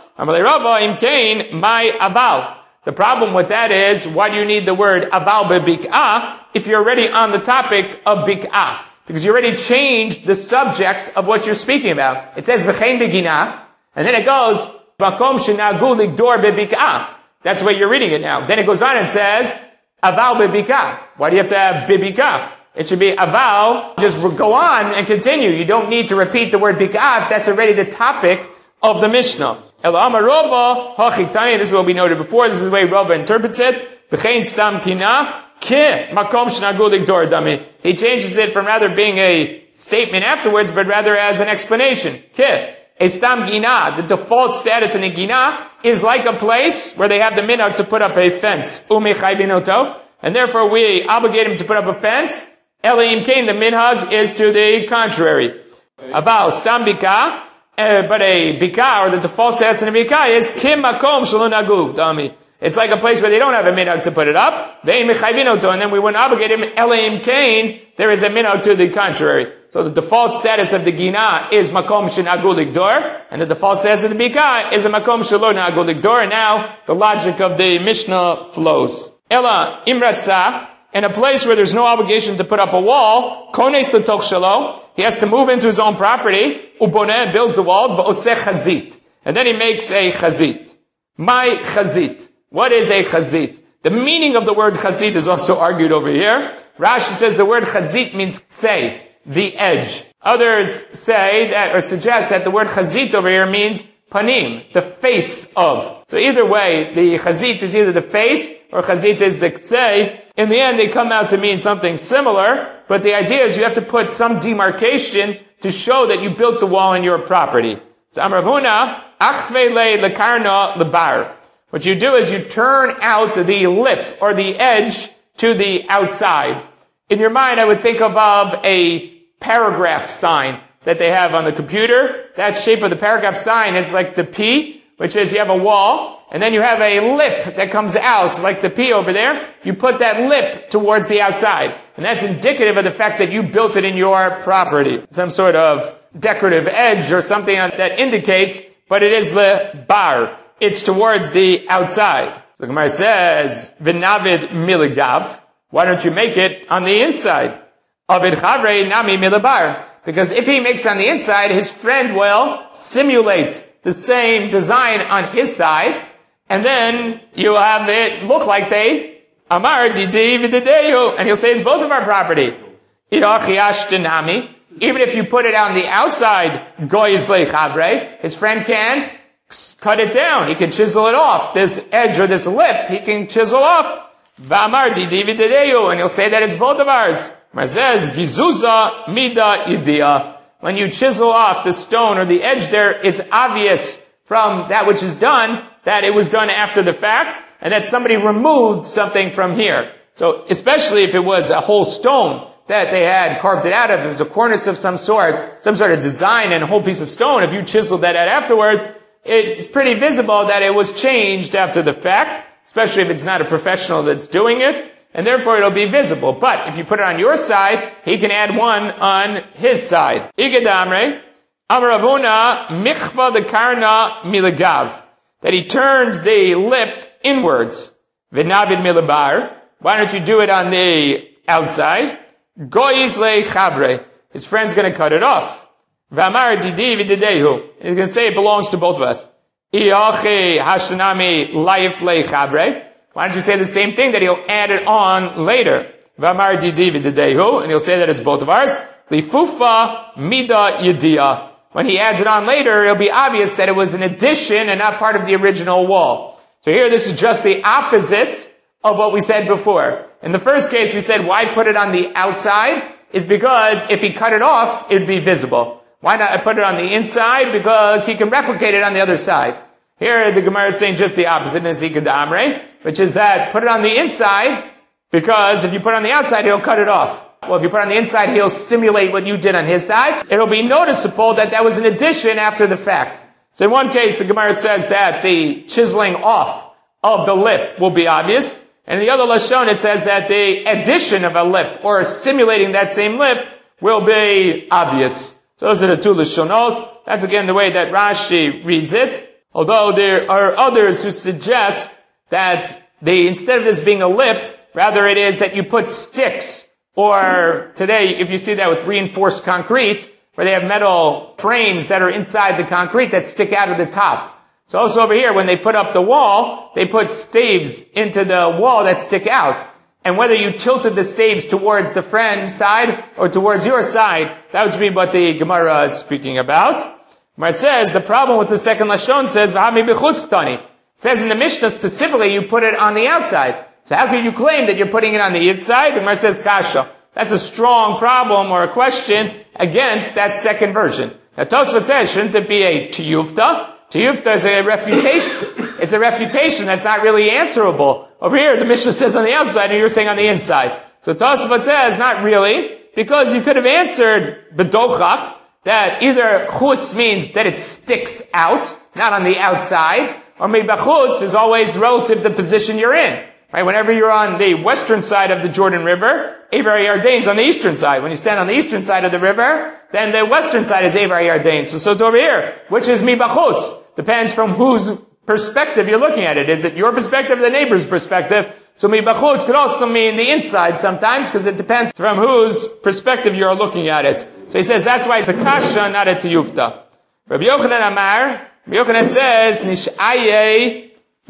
The problem with that is, why do you need the word aval bebik'ah if you're already on the topic of bik'ah? Because you already changed the subject of what you're speaking about. It says v'chein begina, and then it goes makom shenagu ligdor bebik'ah. That's where you're reading it now. Then it goes on and says aval bebik'ah. Why do you have to have bebik'ah? It should be aval. Just go on and continue. You don't need to repeat the word bik'ah if that's already the topic of the Mishnah. This is what we noted before. This is the way Rava interprets it. He changes it from rather being a statement afterwards, but rather as an explanation. The default status in a Gina is like a place where they have the minhag to put up a fence. And therefore we obligate him to put up a fence. The minhag is to the contrary. Aval stam bika. but a bika, or the default status in a bika is kim makom shelo nagug dami. It's like a place where they don't have a minhag to put it up. They mechayvin oto, and then we wouldn't obligate him. Elaim kain, there is a minhag to the contrary. So the default status of the gina is makom shenagu ligdor, and the default status of the bika is a makom shelo nagu ligdor. And now the logic of the Mishnah flows. Ela imratza, in a place where there's no obligation to put up a wall, kones l'toch shelo, he has to move into his own property, uboneh, builds the wall, v'oseh chazit, and then he makes a chazit. My chazit. What is a chazit? The meaning of the word chazit is also argued over here. Rashi says the word chazit means tzei, the edge. Others say that, or suggest that the word chazit over here means panim, the face of. So either way, the chazit is either the face, or chazit is the tzei. In the end, they come out to mean something similar, but the idea is you have to put some demarcation to show that you built the wall in your property. So Amar Huna, achve le lekarna lebar. What you do is you turn out the lip or the edge to the outside. In your mind, I would think of a paragraph sign that they have on the computer. That shape of the paragraph sign is like the P, which is you have a wall, and then you have a lip that comes out like the P over there. You put that lip towards the outside. And that's indicative of the fact that you built it in your property. Some sort of decorative edge or something that indicates, but it is the bar. It's towards the outside. So the Gemara says, V'navid miligav. Why don't you make it on the inside? Avid chavrei nami milibar. Because if he makes on the inside, his friend will simulate the same design on his side, and then you'll have it look like they amar didi v'dideyu, and he'll say it's both of our property. Irachiyash denami. Even if you put it on the outside, goyz lechavrei, his friend can cut it down. He can chisel it off. This edge or this lip, he can chisel off. V'amar didi v'dideyu, and he'll say that it's both of ours. It says, gizuza mida yidia. When you chisel off the stone or the edge there, it's obvious from that which is done that it was done after the fact, and that somebody removed something from here. So, especially if it was a whole stone that they had carved it out of, it was a cornice of some sort of design and a whole piece of stone, if you chiseled that out afterwards, it's pretty visible that it was changed after the fact, especially if it's not a professional that's doing it, and therefore it'll be visible. But if you put it on your side, he can add one on his side. Igedamre, Amaravuna, Michva the Karna Milagav, that he turns the lip inwards. V'navid milabar, why don't you do it on the outside? Goyiz le chabre, his friend's gonna cut it off. V'amar didi v'didehu, he's gonna say it belongs to both of us. Iache hashanami laif le chabre, why don't you say the same thing that he'll add it on later? V'amar didi v'didehu, and he'll say that it's both of ours. Lifufa mida yidia. When he adds it on later, it'll be obvious that it was an addition and not part of the original wall. So here, this is just the opposite of what we said before. In the first case, we said why put it on the outside? Is because if he cut it off, it would be visible. Why not put it on the inside? Because he can replicate it on the other side. Here, the Gemara is saying just the opposite, Nezika Damre, which is that put it on the inside, because if you put it on the outside, he'll cut it off. Well, if you put it on the inside, he'll simulate what you did on his side. It'll be noticeable that that was an addition after the fact. So in one case, the Gemara says that the chiseling off of the lip will be obvious. And in the other Lashon, it says that the addition of a lip, or simulating that same lip, will be obvious. So those are the two Lashonot. That's again the way that Rashi reads it. Although there are others who suggest that instead of this being a lip, rather it is that you put sticks, or today, if you see that with reinforced concrete, where they have metal frames that are inside the concrete that stick out of the top. So also over here, when they put up the wall, they put staves into the wall that stick out. And whether you tilted the staves towards the friend's side or towards your side, that would be what the Gemara is speaking about. Gemara says, the problem with the second Lashon says, V'hami b'chutz ktani. It says in the Mishnah specifically, you put it on the outside. So how could you claim that you're putting it on the inside? The Gemara says, kasha. That's a strong problem or a question against that second version. Now Tosfot says, shouldn't it be a tiyufta? Tiyufta is a refutation. It's a refutation that's not really answerable. Over here, the Mishnah says on the outside, and you're saying on the inside. So Tosfot says, not really, because you could have answered b'dochak, that either chutz means that it sticks out, not on the outside, or mibachutz is always relative to the position you're in. Right? Whenever you're on the western side of the Jordan River, Aver Yarden's on the eastern side. When you stand on the eastern side of the river, then the western side is Aver Yarden. So over here, which is mibachutz? Depends from whose perspective you're looking at it. Is it your perspective or the neighbor's perspective? So mibachutz could also mean the inside sometimes, because it depends from whose perspective you're looking at it. So he says that's why it's a kasha, not a tiyufta. Rabbi Yochanan Amar, Rabbi Yochanan says, Nish'aye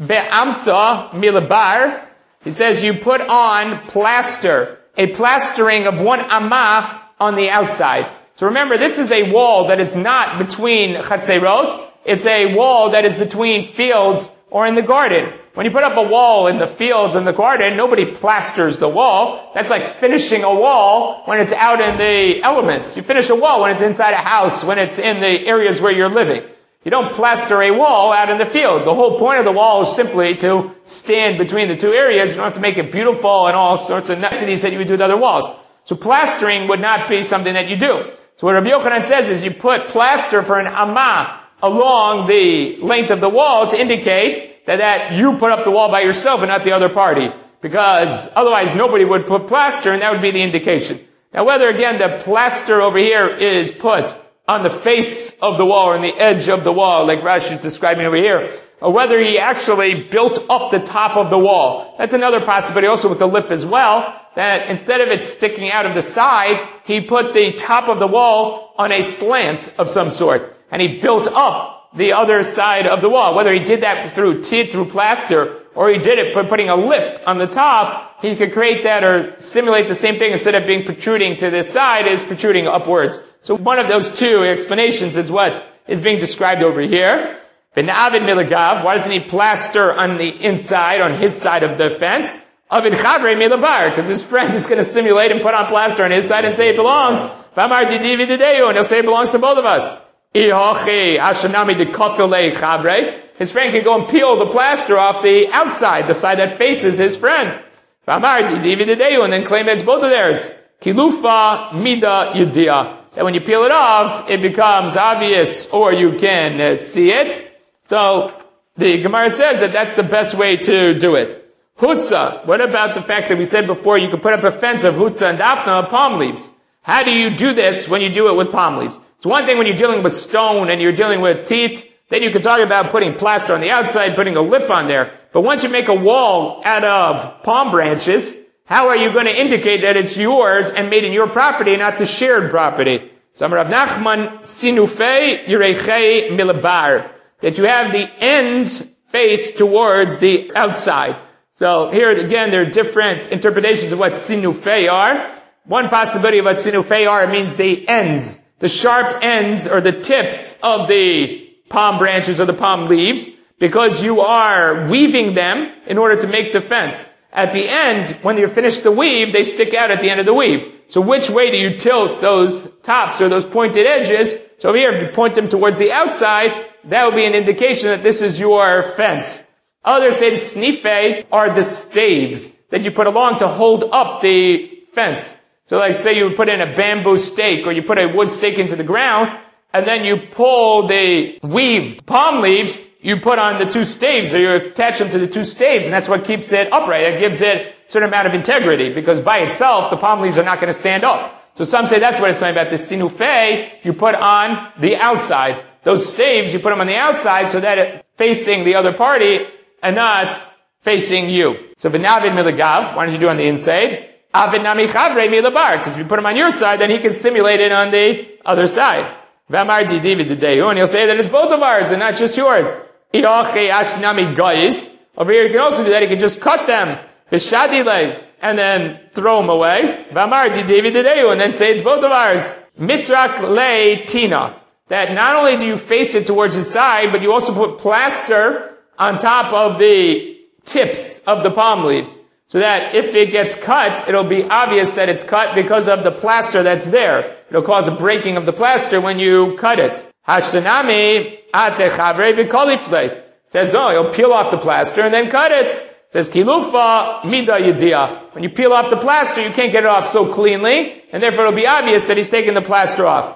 be'amta milabar. He says you put on plaster, a plastering of 1 amah on the outside. So remember, this is a wall that is not between chatzerot. It's a wall that is between fields or in the garden. When you put up a wall in the fields and the garden, nobody plasters the wall. That's like finishing a wall when it's out in the elements. You finish a wall when it's inside a house, when it's in the areas where you're living. You don't plaster a wall out in the field. The whole point of the wall is simply to stand between the two areas. You don't have to make it beautiful and all sorts of niceties that you would do with other walls. So plastering would not be something that you do. So what Rabbi Yochanan says is you put plaster for an amah along the length of the wall to indicate that you put up the wall by yourself and not the other party. Because otherwise nobody would put plaster, and that would be the indication. Now whether again the plaster over here is put on the face of the wall or on the edge of the wall, like Rashi is describing over here, or whether he actually built up the top of the wall. That's another possibility also with the lip as well, that instead of it sticking out of the side, he put the top of the wall on a slant of some sort, and he built up the other side of the wall. Whether he did that through plaster, or he did it by putting a lip on the top, he could create that or simulate the same thing. Instead of being protruding to this side, is protruding upwards. So one of those two explanations is what is being described over here. V'na'avid milagav, why doesn't he plaster on the inside, on his side of the fence? Avid chavrei milabar, because his friend is going to simulate and put on plaster on his side and say it belongs. V'amar didivi dideyu, and he'll say it belongs to both of us. Ihochi ashanami dekofilei chavrei. His friend can go and peel the plaster off the outside, the side that faces his friend. V'amar didivi dideyu, and then claim it's both of theirs. Kilufa mida yidia. That when you peel it off, it becomes obvious, or you can see it. So, the Gemara says that that's the best way to do it. Hutzah. What about the fact that we said before you could put up a fence of hutzah and dafna, palm leaves? How do you do this when you do it with palm leaves? It's one thing when you're dealing with stone and you're dealing with teeth, then you can talk about putting plaster on the outside, putting a lip on there. But once you make a wall out of palm branches, how are you going to indicate that it's yours and made in your property, not the shared property? So Rav Nachman, sinufei yirechei milabar. That you have the ends face towards the outside. So here again, there are different interpretations of what sinufei are. One possibility of what sinufei are, it means the ends, the sharp ends or the tips of the palm branches or the palm leaves, because you are weaving them in order to make the fence. At the end, when you're finished the weave, they stick out at the end of the weave. So which way do you tilt those tops or those pointed edges? So here, if you point them towards the outside, that would be an indication that this is your fence. Others say the snife are the staves that you put along to hold up the fence. So like say you put in a bamboo stake or you put a wood stake into the ground, and then you pull the weaved palm leaves, you put on the two staves, or you attach them to the two staves, and that's what keeps it upright. It gives it a certain amount of integrity, because by itself, the palm leaves are not going to stand up. So some say that's what it's talking about. The sinufei, you put on the outside. Those staves, you put them on the outside so that it's facing the other party and not facing you. So v'navid milagav, why don't you do it on the inside? Avid nami chavrei milabar, because if you put him on your side, then he can simulate it on the other side. V'amar didivi dideyu, and he'll say that it's both of ours and not just yours. Iroche ashnami gais. Over here you can also do that. You can just cut them. V'shadile, and then throw them away. V'amar didivi dideyu, and then say it's both of ours. Misrak le tina. That not only do you face it towards the side, but you also put plaster on top of the tips of the palm leaves. So that if it gets cut, it'll be obvious that it's cut because of the plaster that's there. It'll cause a breaking of the plaster when you cut it. Hashtanami ate chavrei v'kolifle. Says, oh, you'll peel off the plaster and then cut it. Says, kilufa mida yedia. When you peel off the plaster, you can't get it off so cleanly, and therefore it'll be obvious that he's taken the plaster off.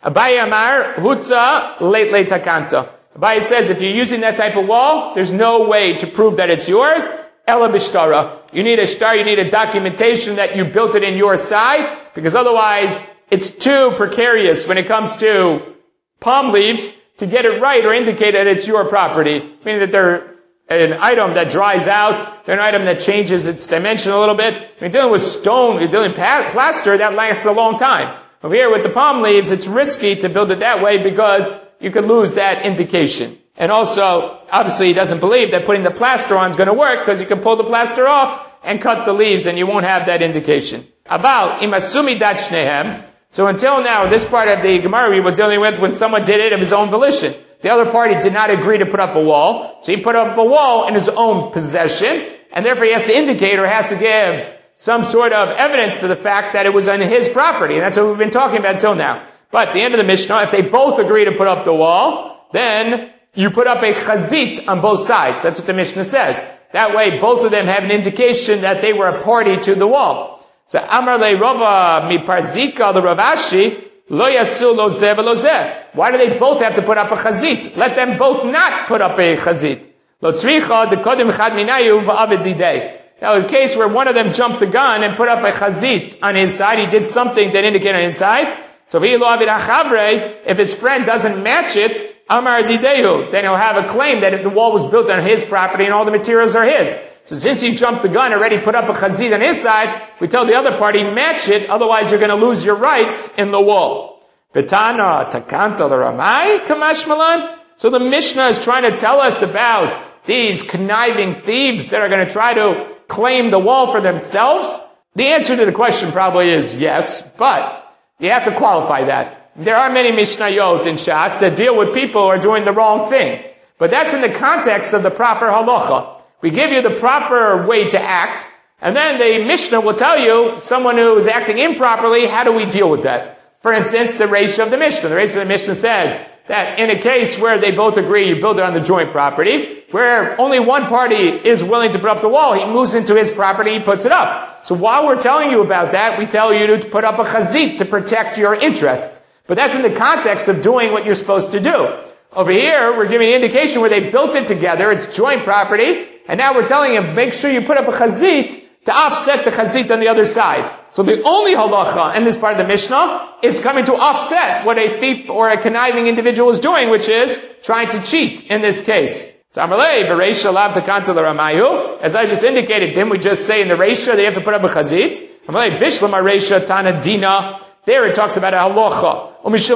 Abaye Amar, Hutza, late takanta. Abaye says if you're using that type of wall, there's no way to prove that it's yours. Ela b'shtara. You need a shtar, you need a documentation that you built it in your side, because otherwise it's too precarious when it comes to palm leaves to get it right or indicate that it's your property. Meaning that they're an item that dries out, they're an item that changes its dimension a little bit. When you're dealing with stone, you're dealing with plaster, that lasts a long time. Over here with the palm leaves, it's risky to build it that way because you could lose that indication. And also, obviously he doesn't believe that putting the plaster on is going to work because you can pull the plaster off and cut the leaves and you won't have that indication. About imasumi dachnehem. So until now, this part of the Gemara we were dealing with when someone did it of his own volition. The other party did not agree to put up a wall, so he put up a wall in his own possession, and therefore he has to indicate or has to give some sort of evidence to the fact that it was on his property, and that's what we've been talking about until now. But at the end of the Mishnah, if they both agree to put up the wall, then you put up a chazit on both sides. That's what the Mishnah says. That way, both of them have an indication that they were a party to the wall. So Amar le Rava mi Parzika the Ravashi lo yasu lo zeh v'lo zeh. Why do they both have to put up a chazit? Let them both not put up a chazit. Lo tzricha dekodim chad minayu v'avid didei. Now, the case where one of them jumped the gun and put up a chazit on his side, he did something that indicated on his side. So if his friend doesn't match it, Amar Didehu, then he'll have a claim that if the wall was built on his property and all the materials are his. So since he jumped the gun, already put up a chazit on his side, we tell the other party, match it, otherwise you're going to lose your rights in the wall. Vitana takanta the Ramai kamash malan. So the Mishnah is trying to tell us about these conniving thieves that are going to try to claim the wall for themselves. The answer to the question probably is yes, but you have to qualify that. There are many Mishnayot in Shas that deal with people who are doing the wrong thing. But that's in the context of the proper halacha. We give you the proper way to act, and then the Mishnah will tell you someone who is acting improperly, how do we deal with that? For instance, the ratio of the Mishnah. The ratio of the Mishnah says that in a case where they both agree, you build it on the joint property, where only one party is willing to put up the wall, he moves into his property, he puts it up. So while we're telling you about that, we tell you to put up a chazit to protect your interests. But that's in the context of doing what you're supposed to do. Over here, we're giving an indication where they built it together, it's joint property, and now we're telling you, make sure you put up a chazit to offset the chazit on the other side. So the only halacha in this part of the Mishnah is coming to offset what a thief or a conniving individual is doing, which is trying to cheat in this case. As I just indicated, didn't we just say in the Reisha they have to put up a chazit? There it talks about a halacha.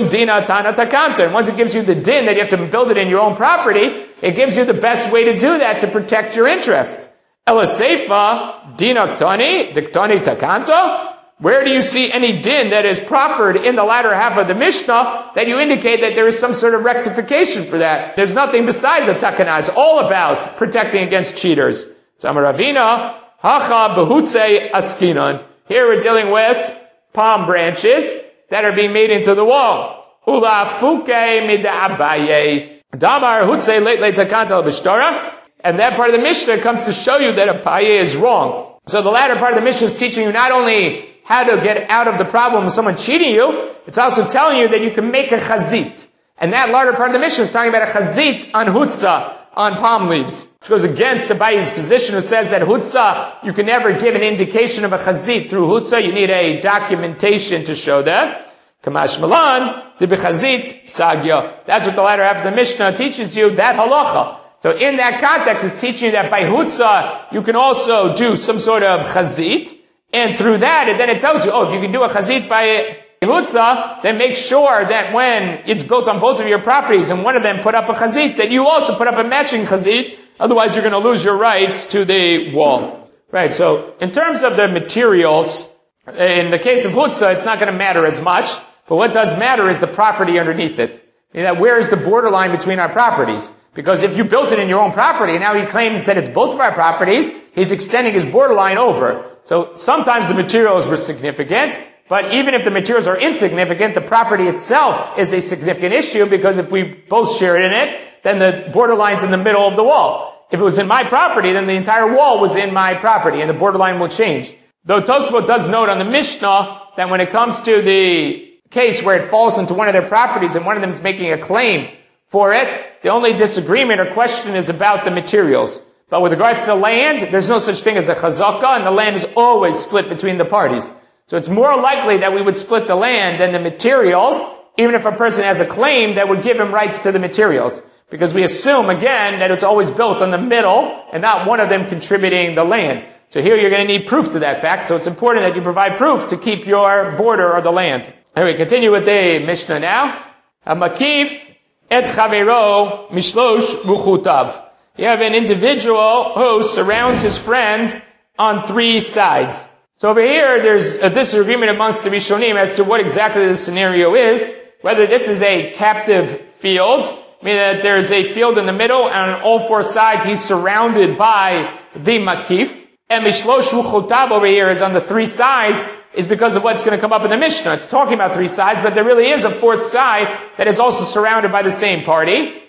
And once it gives you the din that you have to build it in your own property, it gives you the best way to do that to protect your interests. Ela seifa dinaktani diktani takanto. Where do you see any din that is proffered in the latter half of the Mishnah that you indicate that there is some sort of rectification for that? There's nothing besides the takana. It's all about protecting against cheaters. Samaravina hacha behutze askinan. Here we're dealing with palm branches that are being made into the wall. Ula fuke mid'abaye. Damar hutze late takanta b'shtara. And that part of the Mishnah comes to show you that Abaye is wrong. So the latter part of the Mishnah is teaching you not only how to get out of the problem of someone cheating you, it's also telling you that you can make a chazit. And that latter part of the Mishnah is talking about a chazit on hutzah, on palm leaves, which goes against Abaye's position who says that hutzah, you can never give an indication of a chazit through hutzah. You need a documentation to show that. Kamash Malan, de b'chazit sagya. That's what the latter half of the Mishnah teaches you, that halacha. So in that context, it's teaching you that by hutzah, you can also do some sort of chazit, and through that, and then it tells you, if you can do a chazit by hutzah, then make sure that when it's built on both of your properties, and one of them put up a chazit, that you also put up a matching chazit, otherwise you're going to lose your rights to the wall. Right, so in terms of the materials, in the case of hutzah, it's not going to matter as much, but what does matter is the property underneath it. Where is the borderline between our properties? Because if you built it in your own property, and now he claims that it's both of our properties, he's extending his borderline over. So sometimes the materials were significant, but even if the materials are insignificant, the property itself is a significant issue, because if we both share in it, then the borderline's in the middle of the wall. If it was in my property, then the entire wall was in my property, and the borderline will change. Though Tosfot does note on the Mishnah that when it comes to the case where it falls into one of their properties and one of them is making a claim for it, the only disagreement or question is about the materials. But with regards to the land, there's no such thing as a chazaka, and the land is always split between the parties. So it's more likely that we would split the land than the materials, even if a person has a claim that would give him rights to the materials. Because we assume, again, that it's always built on the middle and not one of them contributing the land. So here you're going to need proof to that fact, so it's important that you provide proof to keep your border or the land. Here we continue with the Mishnah now. Makif et chavero mishlosh ruchutav. You have an individual who surrounds his friend on 3 sides. So over here, there's a disagreement amongst the Rishonim as to what exactly the scenario is, whether this is a captive field, meaning that there's a field in the middle, and on all 4 sides he's surrounded by the makif. And mishlosh ruchotav over here is on the 3 sides, is because of what's going to come up in the Mishnah. It's talking about 3 sides, but there really is a 4th side that is also surrounded by the same party.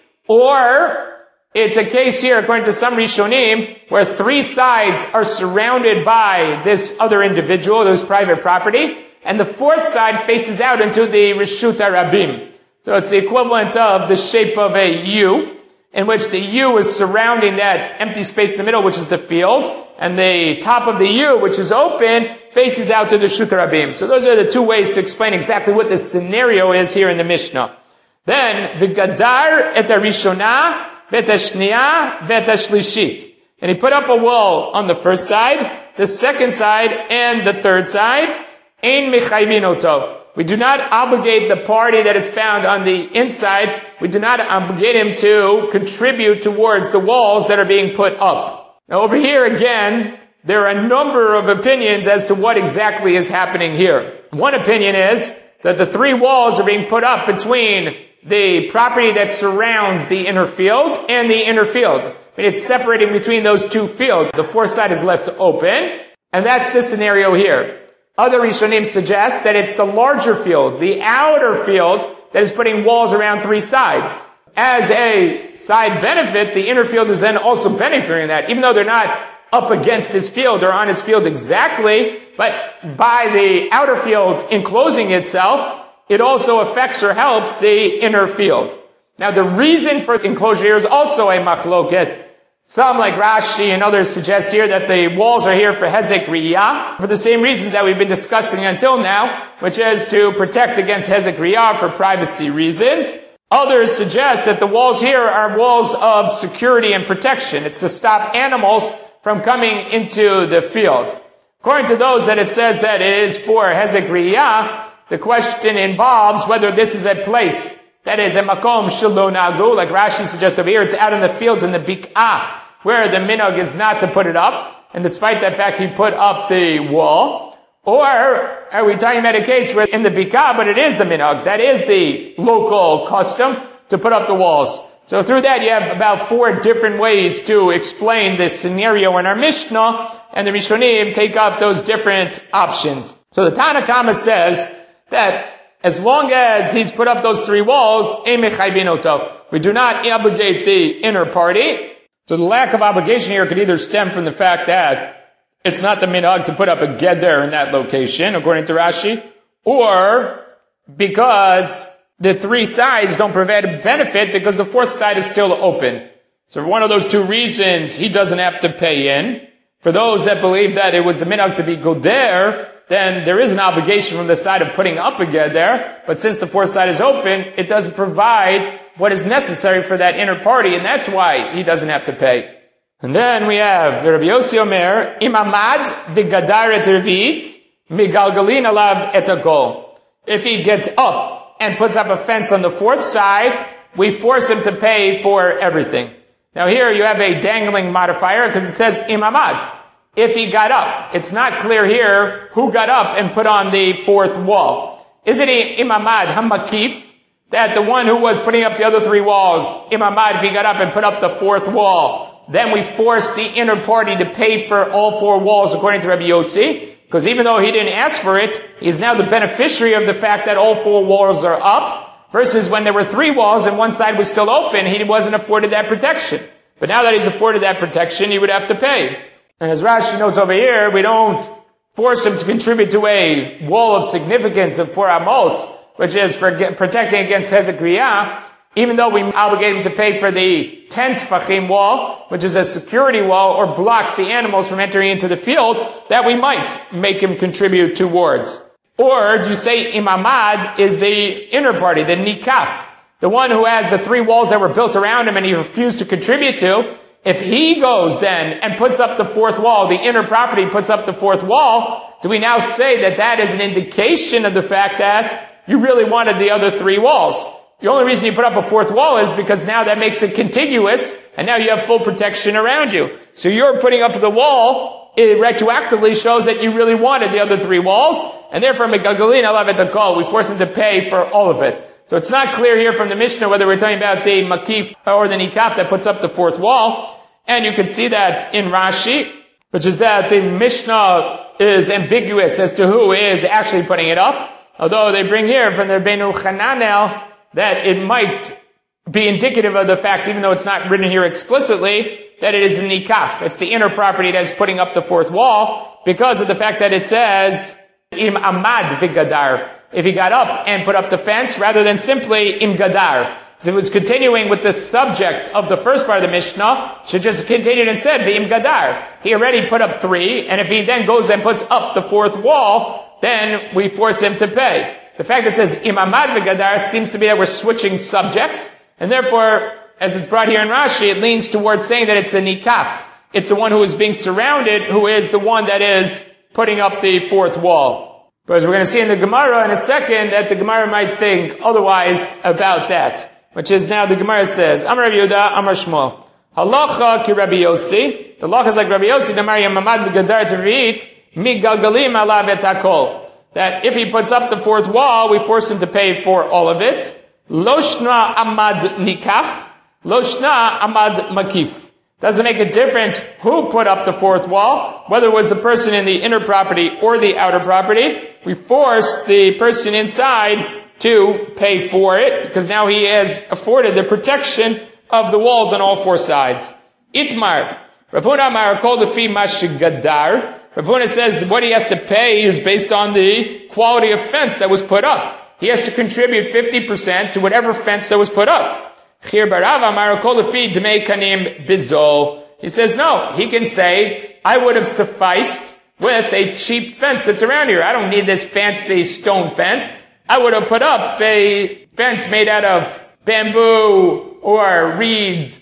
Or it's a case here, according to some Rishonim, where 3 sides are surrounded by this other individual, this private property, and the 4th side faces out into the Reshut HaRabim. So it's the equivalent of the shape of a U, in which the U is surrounding that empty space in the middle, which is the field, and the top of the U, which is open, faces out to the Reshut HaRabim. So those are the 2 ways to explain exactly what the scenario is here in the Mishnah. Then, v'gadar et harishona, v'et hashniya, v'et hashlishit. And he put up a wall on the 1st side, the 2nd side, and the 3rd side. Ein mechayvin oto. We do not obligate the party that is found on the inside, we do not obligate him to contribute towards the walls that are being put up. Now over here again, there are a number of opinions as to what exactly is happening here. One opinion is that the 3 walls are being put up between the property that surrounds the inner field and the inner field. I mean, it's separating between those 2 fields. The 4th side is left open, and that's the scenario here. Other Rishonim suggest that it's the larger field, the outer field, that is putting walls around 3 sides. As a side benefit, the inner field is then also benefiting that, even though they're not up against his field or on his field exactly, but by the outer field enclosing itself, it also affects or helps the inner field. Now the reason for enclosure here is also a machloket. Some, like Rashi and others, suggest here that the walls are here for hezek riyah, for the same reasons that we've been discussing until now, which is to protect against hezek riyah for privacy reasons. Others suggest that the walls here are walls of security and protection. It's to stop animals from coming into the field. According to those that it says that it is for hezek riyah, the question involves whether this is a place that is a makom shelo nagu, like Rashi suggests over here. It's out in the fields in the bik'ah, where the minhag is not to put it up, and despite that fact he put up the wall. Or are we talking about a case where in the bik'ah, but it is the minhag, that is the local custom to put up the walls. So through that you have about 4 different ways to explain this scenario in our Mishnah, and the Rishonim take up those different options. So the Tanna Kama says that as long as he's put up those 3 walls, we do not obligate the inner party. So the lack of obligation here could either stem from the fact that it's not the minhag to put up a geder in that location, according to Rashi, or because the 3 sides don't provide a benefit because the 4th side is still open. So for one of those 2 reasons, he doesn't have to pay in. For those that believe that it was the minhag to be goder, then there is an obligation from the side of putting up a geder, but since the 4th side is open, it doesn't provide what is necessary for that inner party, and that's why he doesn't have to pay. And then we have Rabbi Yossi Omer, imamad v'gadar et revit, migalgalin alav et agol. If he gets up and puts up a fence on the 4th side, we force him to pay for everything. Now here you have a dangling modifier because it says imamad. If he got up, it's not clear here who got up and put on the 4th wall. Is it imamad hamakif, that the one who was putting up the other 3 walls, imamad, if he got up and put up the 4th wall, then we force the inner party to pay for all 4 walls according to Rabbi Yossi, because even though he didn't ask for it, he's now the beneficiary of the fact that all 4 walls are up, versus when there were 3 walls and one side was still open, he wasn't afforded that protection. But now that he's afforded that protection, he would have to pay. And as Rashi notes over here, we don't force him to contribute to a wall of significance of 4 amot, which is for protecting against Hezekriah, even though we obligate him to pay for the 10 tfachim wall, which is a security wall or blocks the animals from entering into the field, that we might make him contribute towards. Or do you say imamad is the inner party, the nikaf, the one who has the 3 walls that were built around him and he refused to contribute to? If he goes then and puts up the 4th wall, the inner property puts up the 4th wall, do we now say that that is an indication of the fact that you really wanted the other 3 walls? The only reason you put up a 4th wall is because now that makes it contiguous, and now you have full protection around you. So you're putting up the wall, it retroactively shows that you really wanted the other 3 walls, and therefore, megalgalin alav et hakol, we force him to pay for all of it. So it's not clear here from the Mishnah whether we're talking about the makif or the nikaf that puts up the 4th wall, and you can see that in Rashi, which is that the Mishnah is ambiguous as to who is actually putting it up, although they bring here from the Benu Chananel that it might be indicative of the fact, even though it's not written here explicitly, that it is the nikaf. It's the inner property that's putting up the 4th wall, because of the fact that it says, im amad v'gadar, if he got up and put up the fence, rather than simply im gadar. So it was continuing with the subject of the first part of the Mishnah, should just continued and said, v'im gadar. He already put up 3, and if he then goes and puts up the 4th wall, then we force him to pay. The fact that it says imamad v'gadar seems to be that we're switching subjects, and therefore, as it's brought here in Rashi, it leans towards saying that it's the nikaf. It's the one who is being surrounded, who is the one that is putting up the 4th wall. But as we're going to see in the Gemara in a second, that the Gemara might think otherwise about that, which is now the Gemara says, Amar Rabbi Yehuda, Amar Shmuel, Halacha ki Rabbi Yossi, the halacha is like Rabbi Yossi, Damar yamamad v'gadar t'vit, migalgalim alav et hakol. That if he puts up the 4th wall, we force him to pay for all of it. Loshna amad nikaf, loshna amad makif. Doesn't make a difference who put up the 4th wall, whether it was the person in the inner property or the outer property. We force the person inside to pay for it, because now he has afforded the protection of the walls on all 4 sides. Itmar, Rav Huna Amar kol lefi ma shegadar. Rav Huna says what he has to pay is based on the quality of fence that was put up. He has to contribute 50% to whatever fence that was put up. Chir barav Amar kol lefi dmei kanim bizol. He says no, he can say, I would have sufficed with a cheap fence that's around here. I don't need this fancy stone fence. I would have put up a fence made out of bamboo or reeds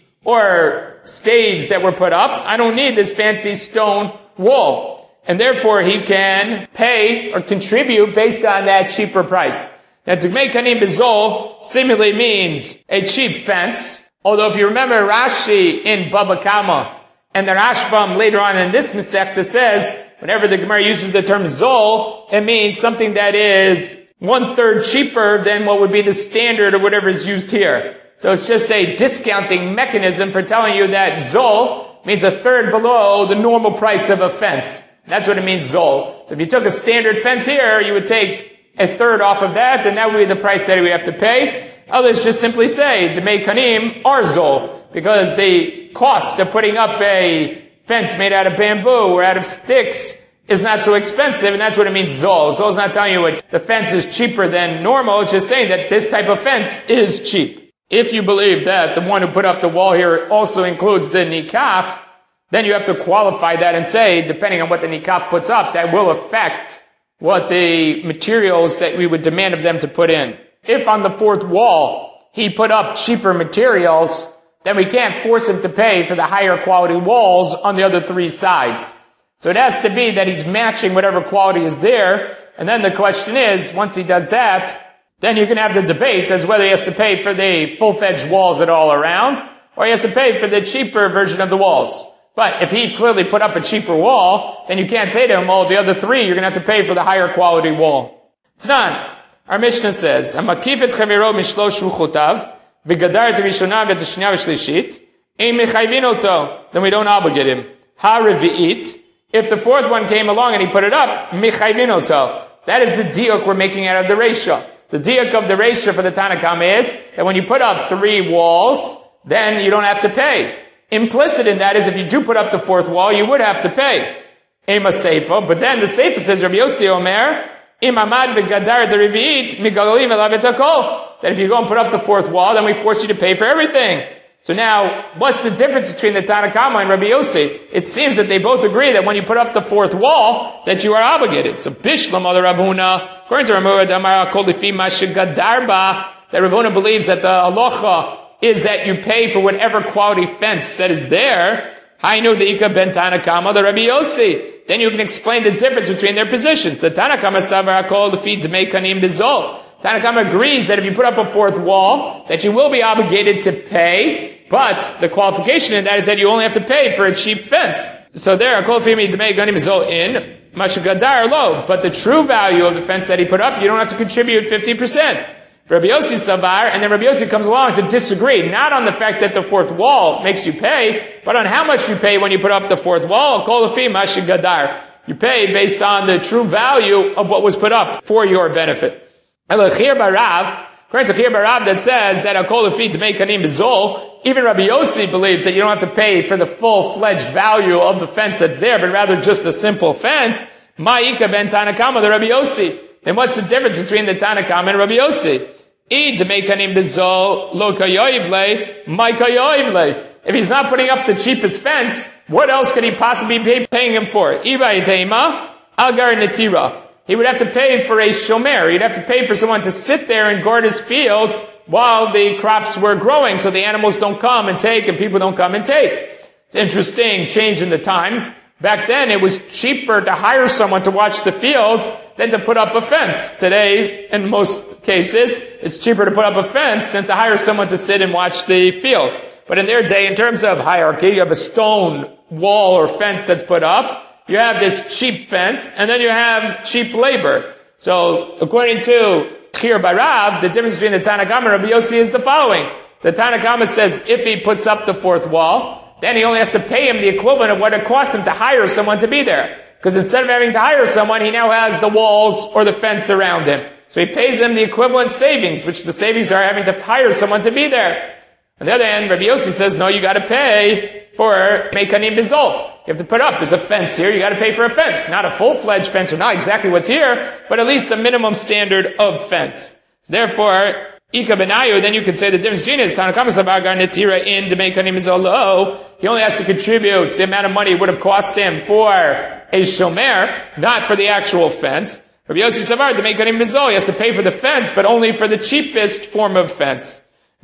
or staves that were put up. I don't need this fancy stone wall. And therefore he can pay or contribute based on that cheaper price. Now, Dgmei Kanim Bizol similarly means a cheap fence. Although if you remember Rashi in Baba Kama and the Rashbam later on in this Masechta says, whenever the Gemara uses the term Zol, it means something that is 1/3 cheaper than what would be the standard or whatever is used here. So it's just a discounting mechanism for telling you that Zol means 1/3 below the normal price of a fence. That's what it means, Zol. So if you took a standard fence here, you would take 1/3 off of that, and that would be the price that we have to pay. Others just simply say, Dmei Kanim are Zol, because the cost of putting up a fence made out of bamboo or out of sticks is not so expensive, and that's what it means, Zol. Zol's not telling you what the fence is cheaper than normal, it's just saying that this type of fence is cheap. If you believe that the one who put up the wall here also includes the nikaf, then you have to qualify that and say, depending on what the nikaf puts up, that will affect what the materials that we would demand of them to put in. If on the 4th wall he put up cheaper materials, then we can't force him to pay for the higher quality walls on the other 3 sides. So it has to be that he's matching whatever quality is there, and then the question is, once he does that, then you can have the debate as whether he has to pay for the full-fledged walls at all around, or he has to pay for the cheaper version of the walls. But if he clearly put up a cheaper wall, then you can't say to him, oh, the other 3, you're going to have to pay for the higher quality wall. It's not. Our Mishnah says, "Hamakif et chaviro mishlosh ruchotav, v'gadar et rishona v'et shnia v'shlishit, ein mechayvin oto." Then we don't obligate him. Ha revi'it. If the 4th one came along and he put it up, mechayvin oto. That is the diuk we're making out of the reisha. The diuk of the reisha for the Tanakama is that when you put up 3 walls, then you don't have to pay. Implicit in that is if you do put up the 4th wall, you would have to pay. Ema seifa, but then the seifa says, Rabbi Yossi Omer, Imamad v'gadar derivit migalolim elav et hakol. That if you go and put up the fourth wall, then we force you to pay for everything. So now, what's the difference between the Tanna Kama and Rabbi Yossi? It seems that they both agree that when you put up the fourth wall, that you are obligated. So Bishlam al Rav Huna, according to Ramura Damar Kol Lefi Mashigadarba, that Rav Huna believes that the halacha is that you pay for whatever quality fence that is there. Hainu deika ben Tanna Kama, the Rabbi Yossi. Then you can explain the difference between their positions. The Tanna Kama Savar Kol Lefi Dmei Kanim Bizol. Tanna Kama agrees that if you put up a fourth wall, that you will be obligated to pay, but the qualification in that is that you only have to pay for a cheap fence. So there, Kol Fimi Dmei Ganim Bizol in Mashagadar low. But the true value of the fence that he put up, you don't have to contribute 50%. Rabbi Yossi Savar, and then Rabbi Yossi comes along to disagree, not on the fact that the fourth wall makes you pay, but on how much you pay when you put up the fourth wall. Kol Lefi Mashagadar. You pay based on the true value of what was put up for your benefit. Elachir Barav, according to Chir Barav, that says that Akol Lefi Dmei Kanim Bizol, even Rabbi Yossi believes that you don't have to pay for the full-fledged value of the fence that's there, but rather just a simple fence. Ma'ika ben Tanna Kama, the Rabbi Yossi. Then what's the difference between the Tanna Kama and Rabbi Yossi? I Dmei Kanim Bizol, lo kayoivle, my kayoivle. If he's not putting up the cheapest fence, what else could he possibly be paying him for? Iba Yitema, Algar Netira. He would have to pay for a shomer. He'd have to pay for someone to sit there and guard his field while the crops were growing so the animals don't come and take and people don't come and take. It's an interesting change in the times. Back then it was cheaper to hire someone to watch the field than to put up a fence. Today, in most cases, it's cheaper to put up a fence than to hire someone to sit and watch the field. But in their day, in terms of hierarchy, you have a stone wall or fence that's put up. You have this cheap fence, and then you have cheap labor. So, according to Chir Barav, the difference between the Tanna Kama and Rabbi Yossi is the following. The Tanna Kama says if he puts up the fourth wall, then he only has to pay him the equivalent of what it costs him to hire someone to be there. Because instead of having to hire someone, he now has the walls or the fence around him. So he pays him the equivalent savings, which the savings are having to hire someone to be there. On the other hand, Rabbi Yossi says, no, you gotta pay for Mekanim Bizol. You have to put up, there's a fence here, you gotta pay for a fence. Not a full-fledged fence, or not exactly what's here, but at least the minimum standard of fence. So therefore, Ika Benayu, then you could say the difference between is, Tanna Kama Sabagar Netira in Mekanim Bizol lo, he only has to contribute the amount of money it would have cost him for a shomer, not for the actual fence. Rabbi Yossi Savar, Mekanim Bizol, he has to pay for the fence, but only for the cheapest form of fence.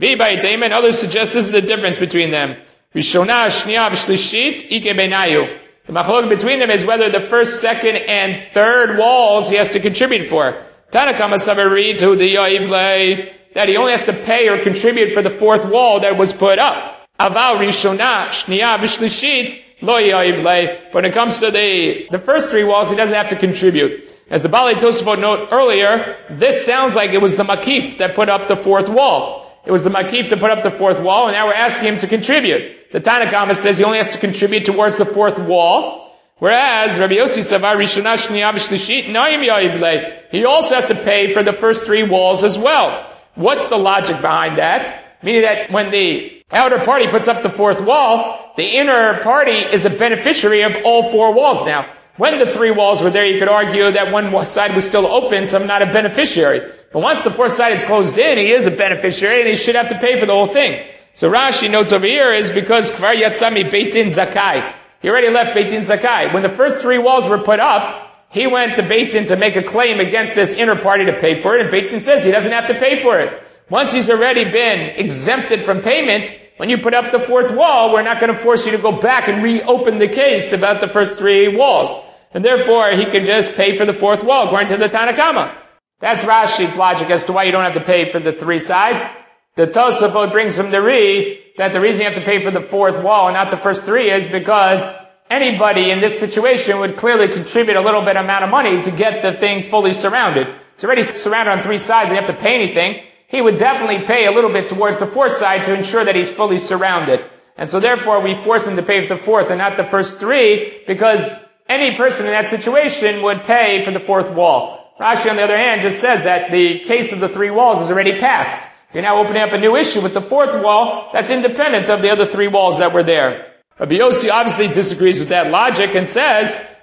And others suggest this is the difference between them. Rishonah, Shniyav, Shlishit, Ike Benayu. The machlok between them is whether the first, second, and third walls he has to contribute for. Tanna Kama Saveri to the Yoivle, that he only has to pay or contribute for the fourth wall that was put up. Aval Rishonah, Shniyav, Shlishit, Lo Yoivle. When it comes to the first three walls, he doesn't have to contribute. As the Balei Tosafot note earlier, this sounds like it was the Makif that put up the fourth wall. It was the Makif to put up the fourth wall, and now we're asking him to contribute. The Tanna Kama says he only has to contribute towards the fourth wall, whereas Rabbi Yossi Savar Rishonah Shniyav Shlishit Naim Yoivle, he also has to pay for the first three walls as well. What's the logic behind that? Meaning that when the outer party puts up the fourth wall, the inner party is a beneficiary of all four walls now. When the three walls were there, you could argue that one side was still open, so I'm not a beneficiary. But once the fourth side is closed in, he is a beneficiary, and he should have to pay for the whole thing. So Rashi notes over here is because Kvar Yatzami Beitin Zakai. He already left Beitin Zakai. When the first three walls were put up, he went to Beitin to make a claim against this inner party to pay for it, and Beitin says he doesn't have to pay for it. Once he's already been exempted from payment, when you put up the fourth wall, we're not going to force you to go back and reopen the case about the first three walls. And therefore, he can just pay for the fourth wall, according to the Tanna Kama. That's Rashi's logic as to why you don't have to pay for the three sides. The Tosafot brings from the Ri that the reason you have to pay for the fourth wall and not the first three is because anybody in this situation would clearly contribute a little bit amount of money to get the thing fully surrounded. It's already surrounded on three sides, you have to pay anything. He would definitely pay a little bit towards the fourth side to ensure that he's fully surrounded. And so therefore we force him to pay for the fourth and not the first three because any person in that situation would pay for the fourth wall. Rashi, on the other hand, just says that the case of the three walls is already passed. You're now opening up a new issue with the fourth wall that's independent of the other three walls that were there. Rabbi Yossi obviously disagrees with that logic and says,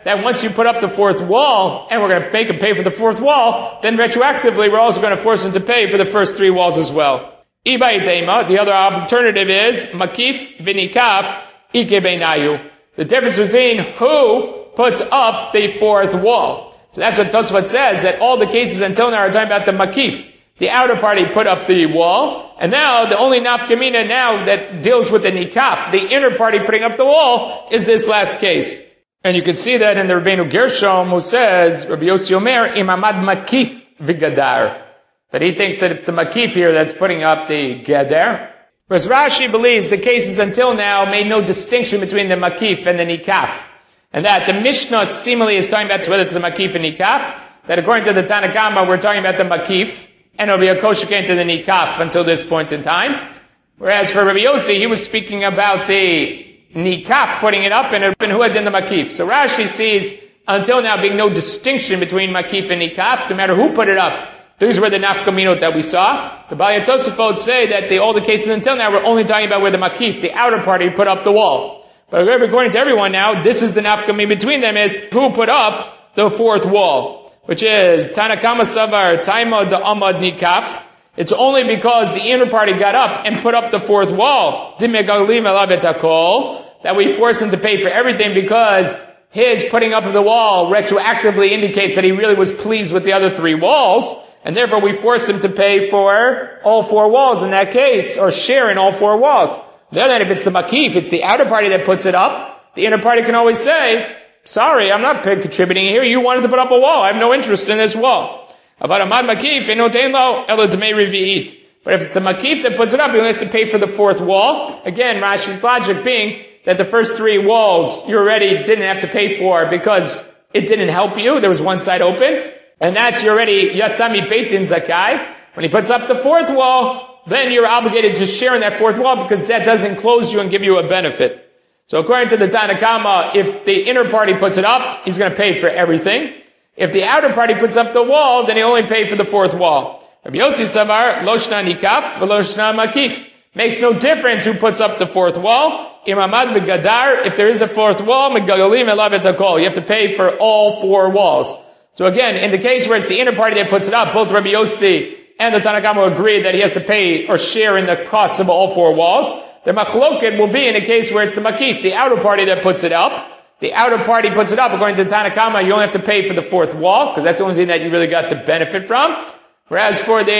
that once you put up the fourth wall, and we're going to make him pay for the fourth wall, then retroactively we're also going to force him to pay for the first 3 walls as well. The other alternative is makif v'nikaf ike beinayu. The difference between who puts up the fourth wall. So that's what Tosfot says, that all the cases until now are talking about the makif. The outer party put up the wall, and now the only nafkamina now that deals with the nikaf, the inner party putting up the wall, is this last case. And you can see that in the Rabbeinu Gershom, who says, Rabbi Yossi Omer, imamad makif v'gadar. That he thinks that it's the makif here that's putting up the gadar. Whereas Rashi believes the cases until now made no distinction between the makif and the nikaf. And that the Mishnah seemingly is talking about whether it's the makif and nikaf, that according to the Tanna Kama, we're talking about the makif, and it'll be a kosher into the nikaf until this point in time. Whereas for Rabbi Yossi, he was speaking about the nikaf putting it up and who had done the makif. So Rashi sees until now being no distinction between makif and nikaf, no matter who put it up. These were the nafkaminot that we saw. The Balei Tosafot say that all the cases until now were only talking about where the makif, the outer party, put up the wall. But according to everyone now, this is the nafkamin between them is who put up the fourth wall. Which is Tanakama Savar Taima da Amad Nikaf. It's only because the inner party got up and put up the fourth wall that we force him to pay for everything, because his putting up of the wall retroactively indicates that he really was pleased with the other 3 walls, and therefore we force him to pay for all 4 walls in that case, or share in all 4 walls. On the other hand, if it's the makif, it's the outer party that puts it up, the inner party can always say, sorry, I'm not contributing here. You wanted to put up a wall. I have no interest in this wall. But if it's the makif that puts it up, he has to pay for the fourth wall. Again, Rashi's logic being that the first 3 walls you already didn't have to pay for because it didn't help you. There was one side open. And that's you're already yatsami beitin zakai. When he puts up the fourth wall, then you're obligated to share in that fourth wall because that doesn't close you and give you a benefit. So according to the Tanna Kama, if the inner party puts it up, he's going to pay for everything. If the outer party puts up the wall, then he only pay for the fourth wall. Rabbi Yossi Savar, Loshna Nikaf, Veloshna Makif. Makes no difference who puts up the fourth wall. Imamad Megadar, if there is a fourth wall, Megagalim Elav Etakol. You have to pay for all 4 walls. So again, in the case where it's the inner party that puts it up, both Rabbi Yossi and the Tanna Kama agree that he has to pay or share in the cost of all 4 walls. The machloket will be in a case where it's the makif, the outer party that puts it up. The outer party puts it up. According to the Tanna Kama, you only have to pay for the fourth wall, because that's the only thing that you really got the benefit from. Whereas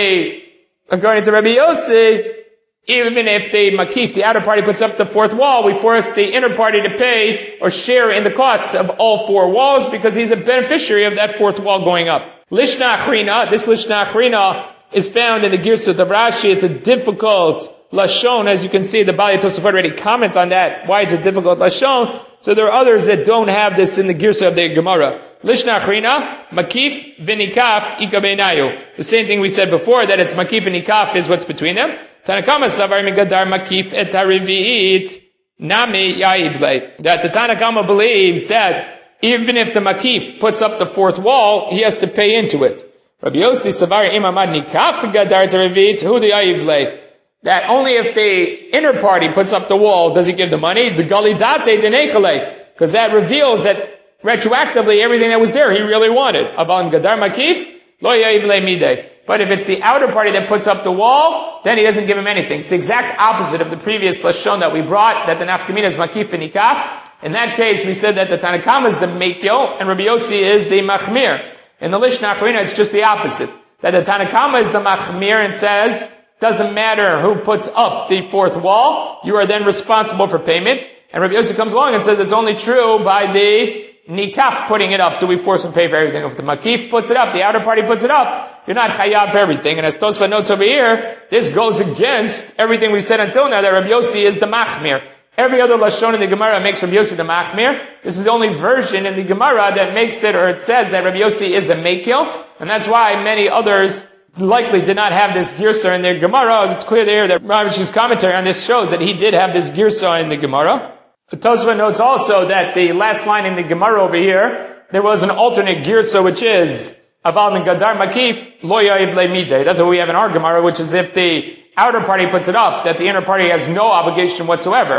according to Rabbi Yossi, even if the makif, the outer party, puts up the fourth wall, we force the inner party to pay or share in the cost of all 4 walls, because he's a beneficiary of that fourth wall going up. Lishna Achrina, this Lishna Achrina is found in the Girsut of Rashi. It's a difficult Lashon, as you can see, the Balei Tosafot already comment on that. Why is it difficult Lashon? So there are others that don't have this in the Girsa of the Gemara. Lishna Achrina, Makif v'Nikaf ika beinayu. The same thing we said before, that it's Makif and Nikaf is what's between them. Tanna Kama Savar Megadar Makif et Harivi'it Nami Ya'ivle. That the Tanna Kama believes that even if the Makif puts up the fourth wall, he has to pay into it. Rabbi Yossi Savar Imamad Nikaf Gadar Harivi'it Hu Ya'ivle. That only if the inner party puts up the wall does he give the money. The galidate denechale, because that reveals that retroactively everything that was there he really wanted. Avan gadar makif lo ya'ivle midei. But if it's the outer party that puts up the wall, then he doesn't give him anything. It's the exact opposite of the previous lashon that we brought, that the nafkamina is makif and nikaf. In that case, we said that the Tanna Kama is the mekil and Rabbi Yossi is the machmir. In the Lishna Achrina, it's just the opposite. That the Tanna Kama is the machmir and says, doesn't matter who puts up the fourth wall, you are then responsible for payment. And Rabbi Yossi comes along and says it's only true by the nikaf putting it up. Do we force him to pay for everything? If the makif puts it up, the outer party puts it up, you're not chayav for everything. And as Tosfot notes over here, this goes against everything we said until now, that Rabbi Yossi is the machmir. Every other lashon in the Gemara makes Rabbi Yossi the machmir. This is the only version in the Gemara that makes it, or it says that Rabbi Yossi is a mekil. And that's why many others likely did not have this girsa in their Gemara. It's clear there that Ravish's commentary on this shows that he did have this girsa in the Gemara. Tosfot notes also that the last line in the Gemara over here, there was an alternate girsa, which is Aval min gadar makif lo ya'iv le'midei. That's what we have in our Gemara, which is if the outer party puts it up, that the inner party has no obligation whatsoever.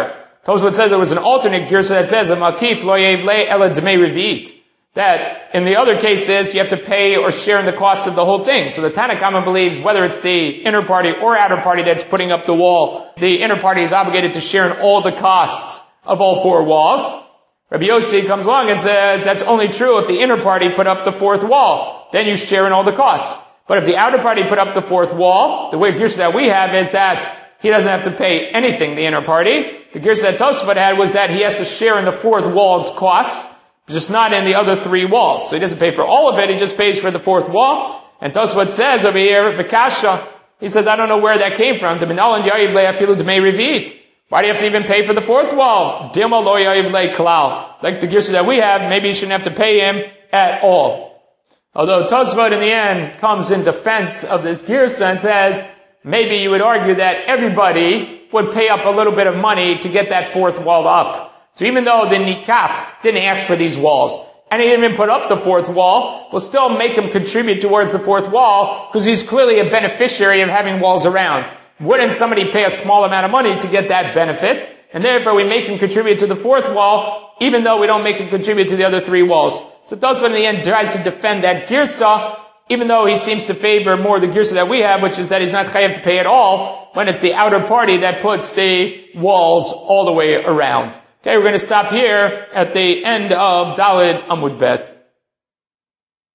Tosfot says there was an alternate girsa that says, Makif lo yevle ela dmei revit. That in the other cases, you have to pay or share in the costs of the whole thing. So the Tanna Kama believes whether it's the inner party or outer party that's putting up the wall, the inner party is obligated to share in all the costs of all four walls. Rabbi Yossi comes along and says that's only true if the inner party put up the fourth wall. Then you share in all the costs. But if the outer party put up the fourth wall, the way girsa that we have is that he doesn't have to pay anything, the inner party. The girsa that Tosfot had was that he has to share in the fourth wall's costs, just not in the other three walls. So he doesn't pay for all of it, he just pays for the fourth wall. And Tosfot says over here, V'kasha, he says, I don't know where that came from. Why do you have to even pay for the fourth wall? Like the girsa that we have, maybe you shouldn't have to pay him at all. Although Tosfot in the end comes in defense of this girsa and says, maybe you would argue that everybody would pay up a little bit of money to get that fourth wall up. So even though the Nikaf didn't ask for these walls, and he didn't even put up the fourth wall, we'll still make him contribute towards the fourth wall, because he's clearly a beneficiary of having walls around. Wouldn't somebody pay a small amount of money to get that benefit? And therefore we make him contribute to the fourth wall, even though we don't make him contribute to the other three walls. So Tosfot in the end tries to defend that girsa, even though he seems to favor more the girsa that we have, which is that he's not chayav to pay at all, when it's the outer party that puts the walls all the way around. Okay, we're going to stop here at the end of Daled Amud Bet.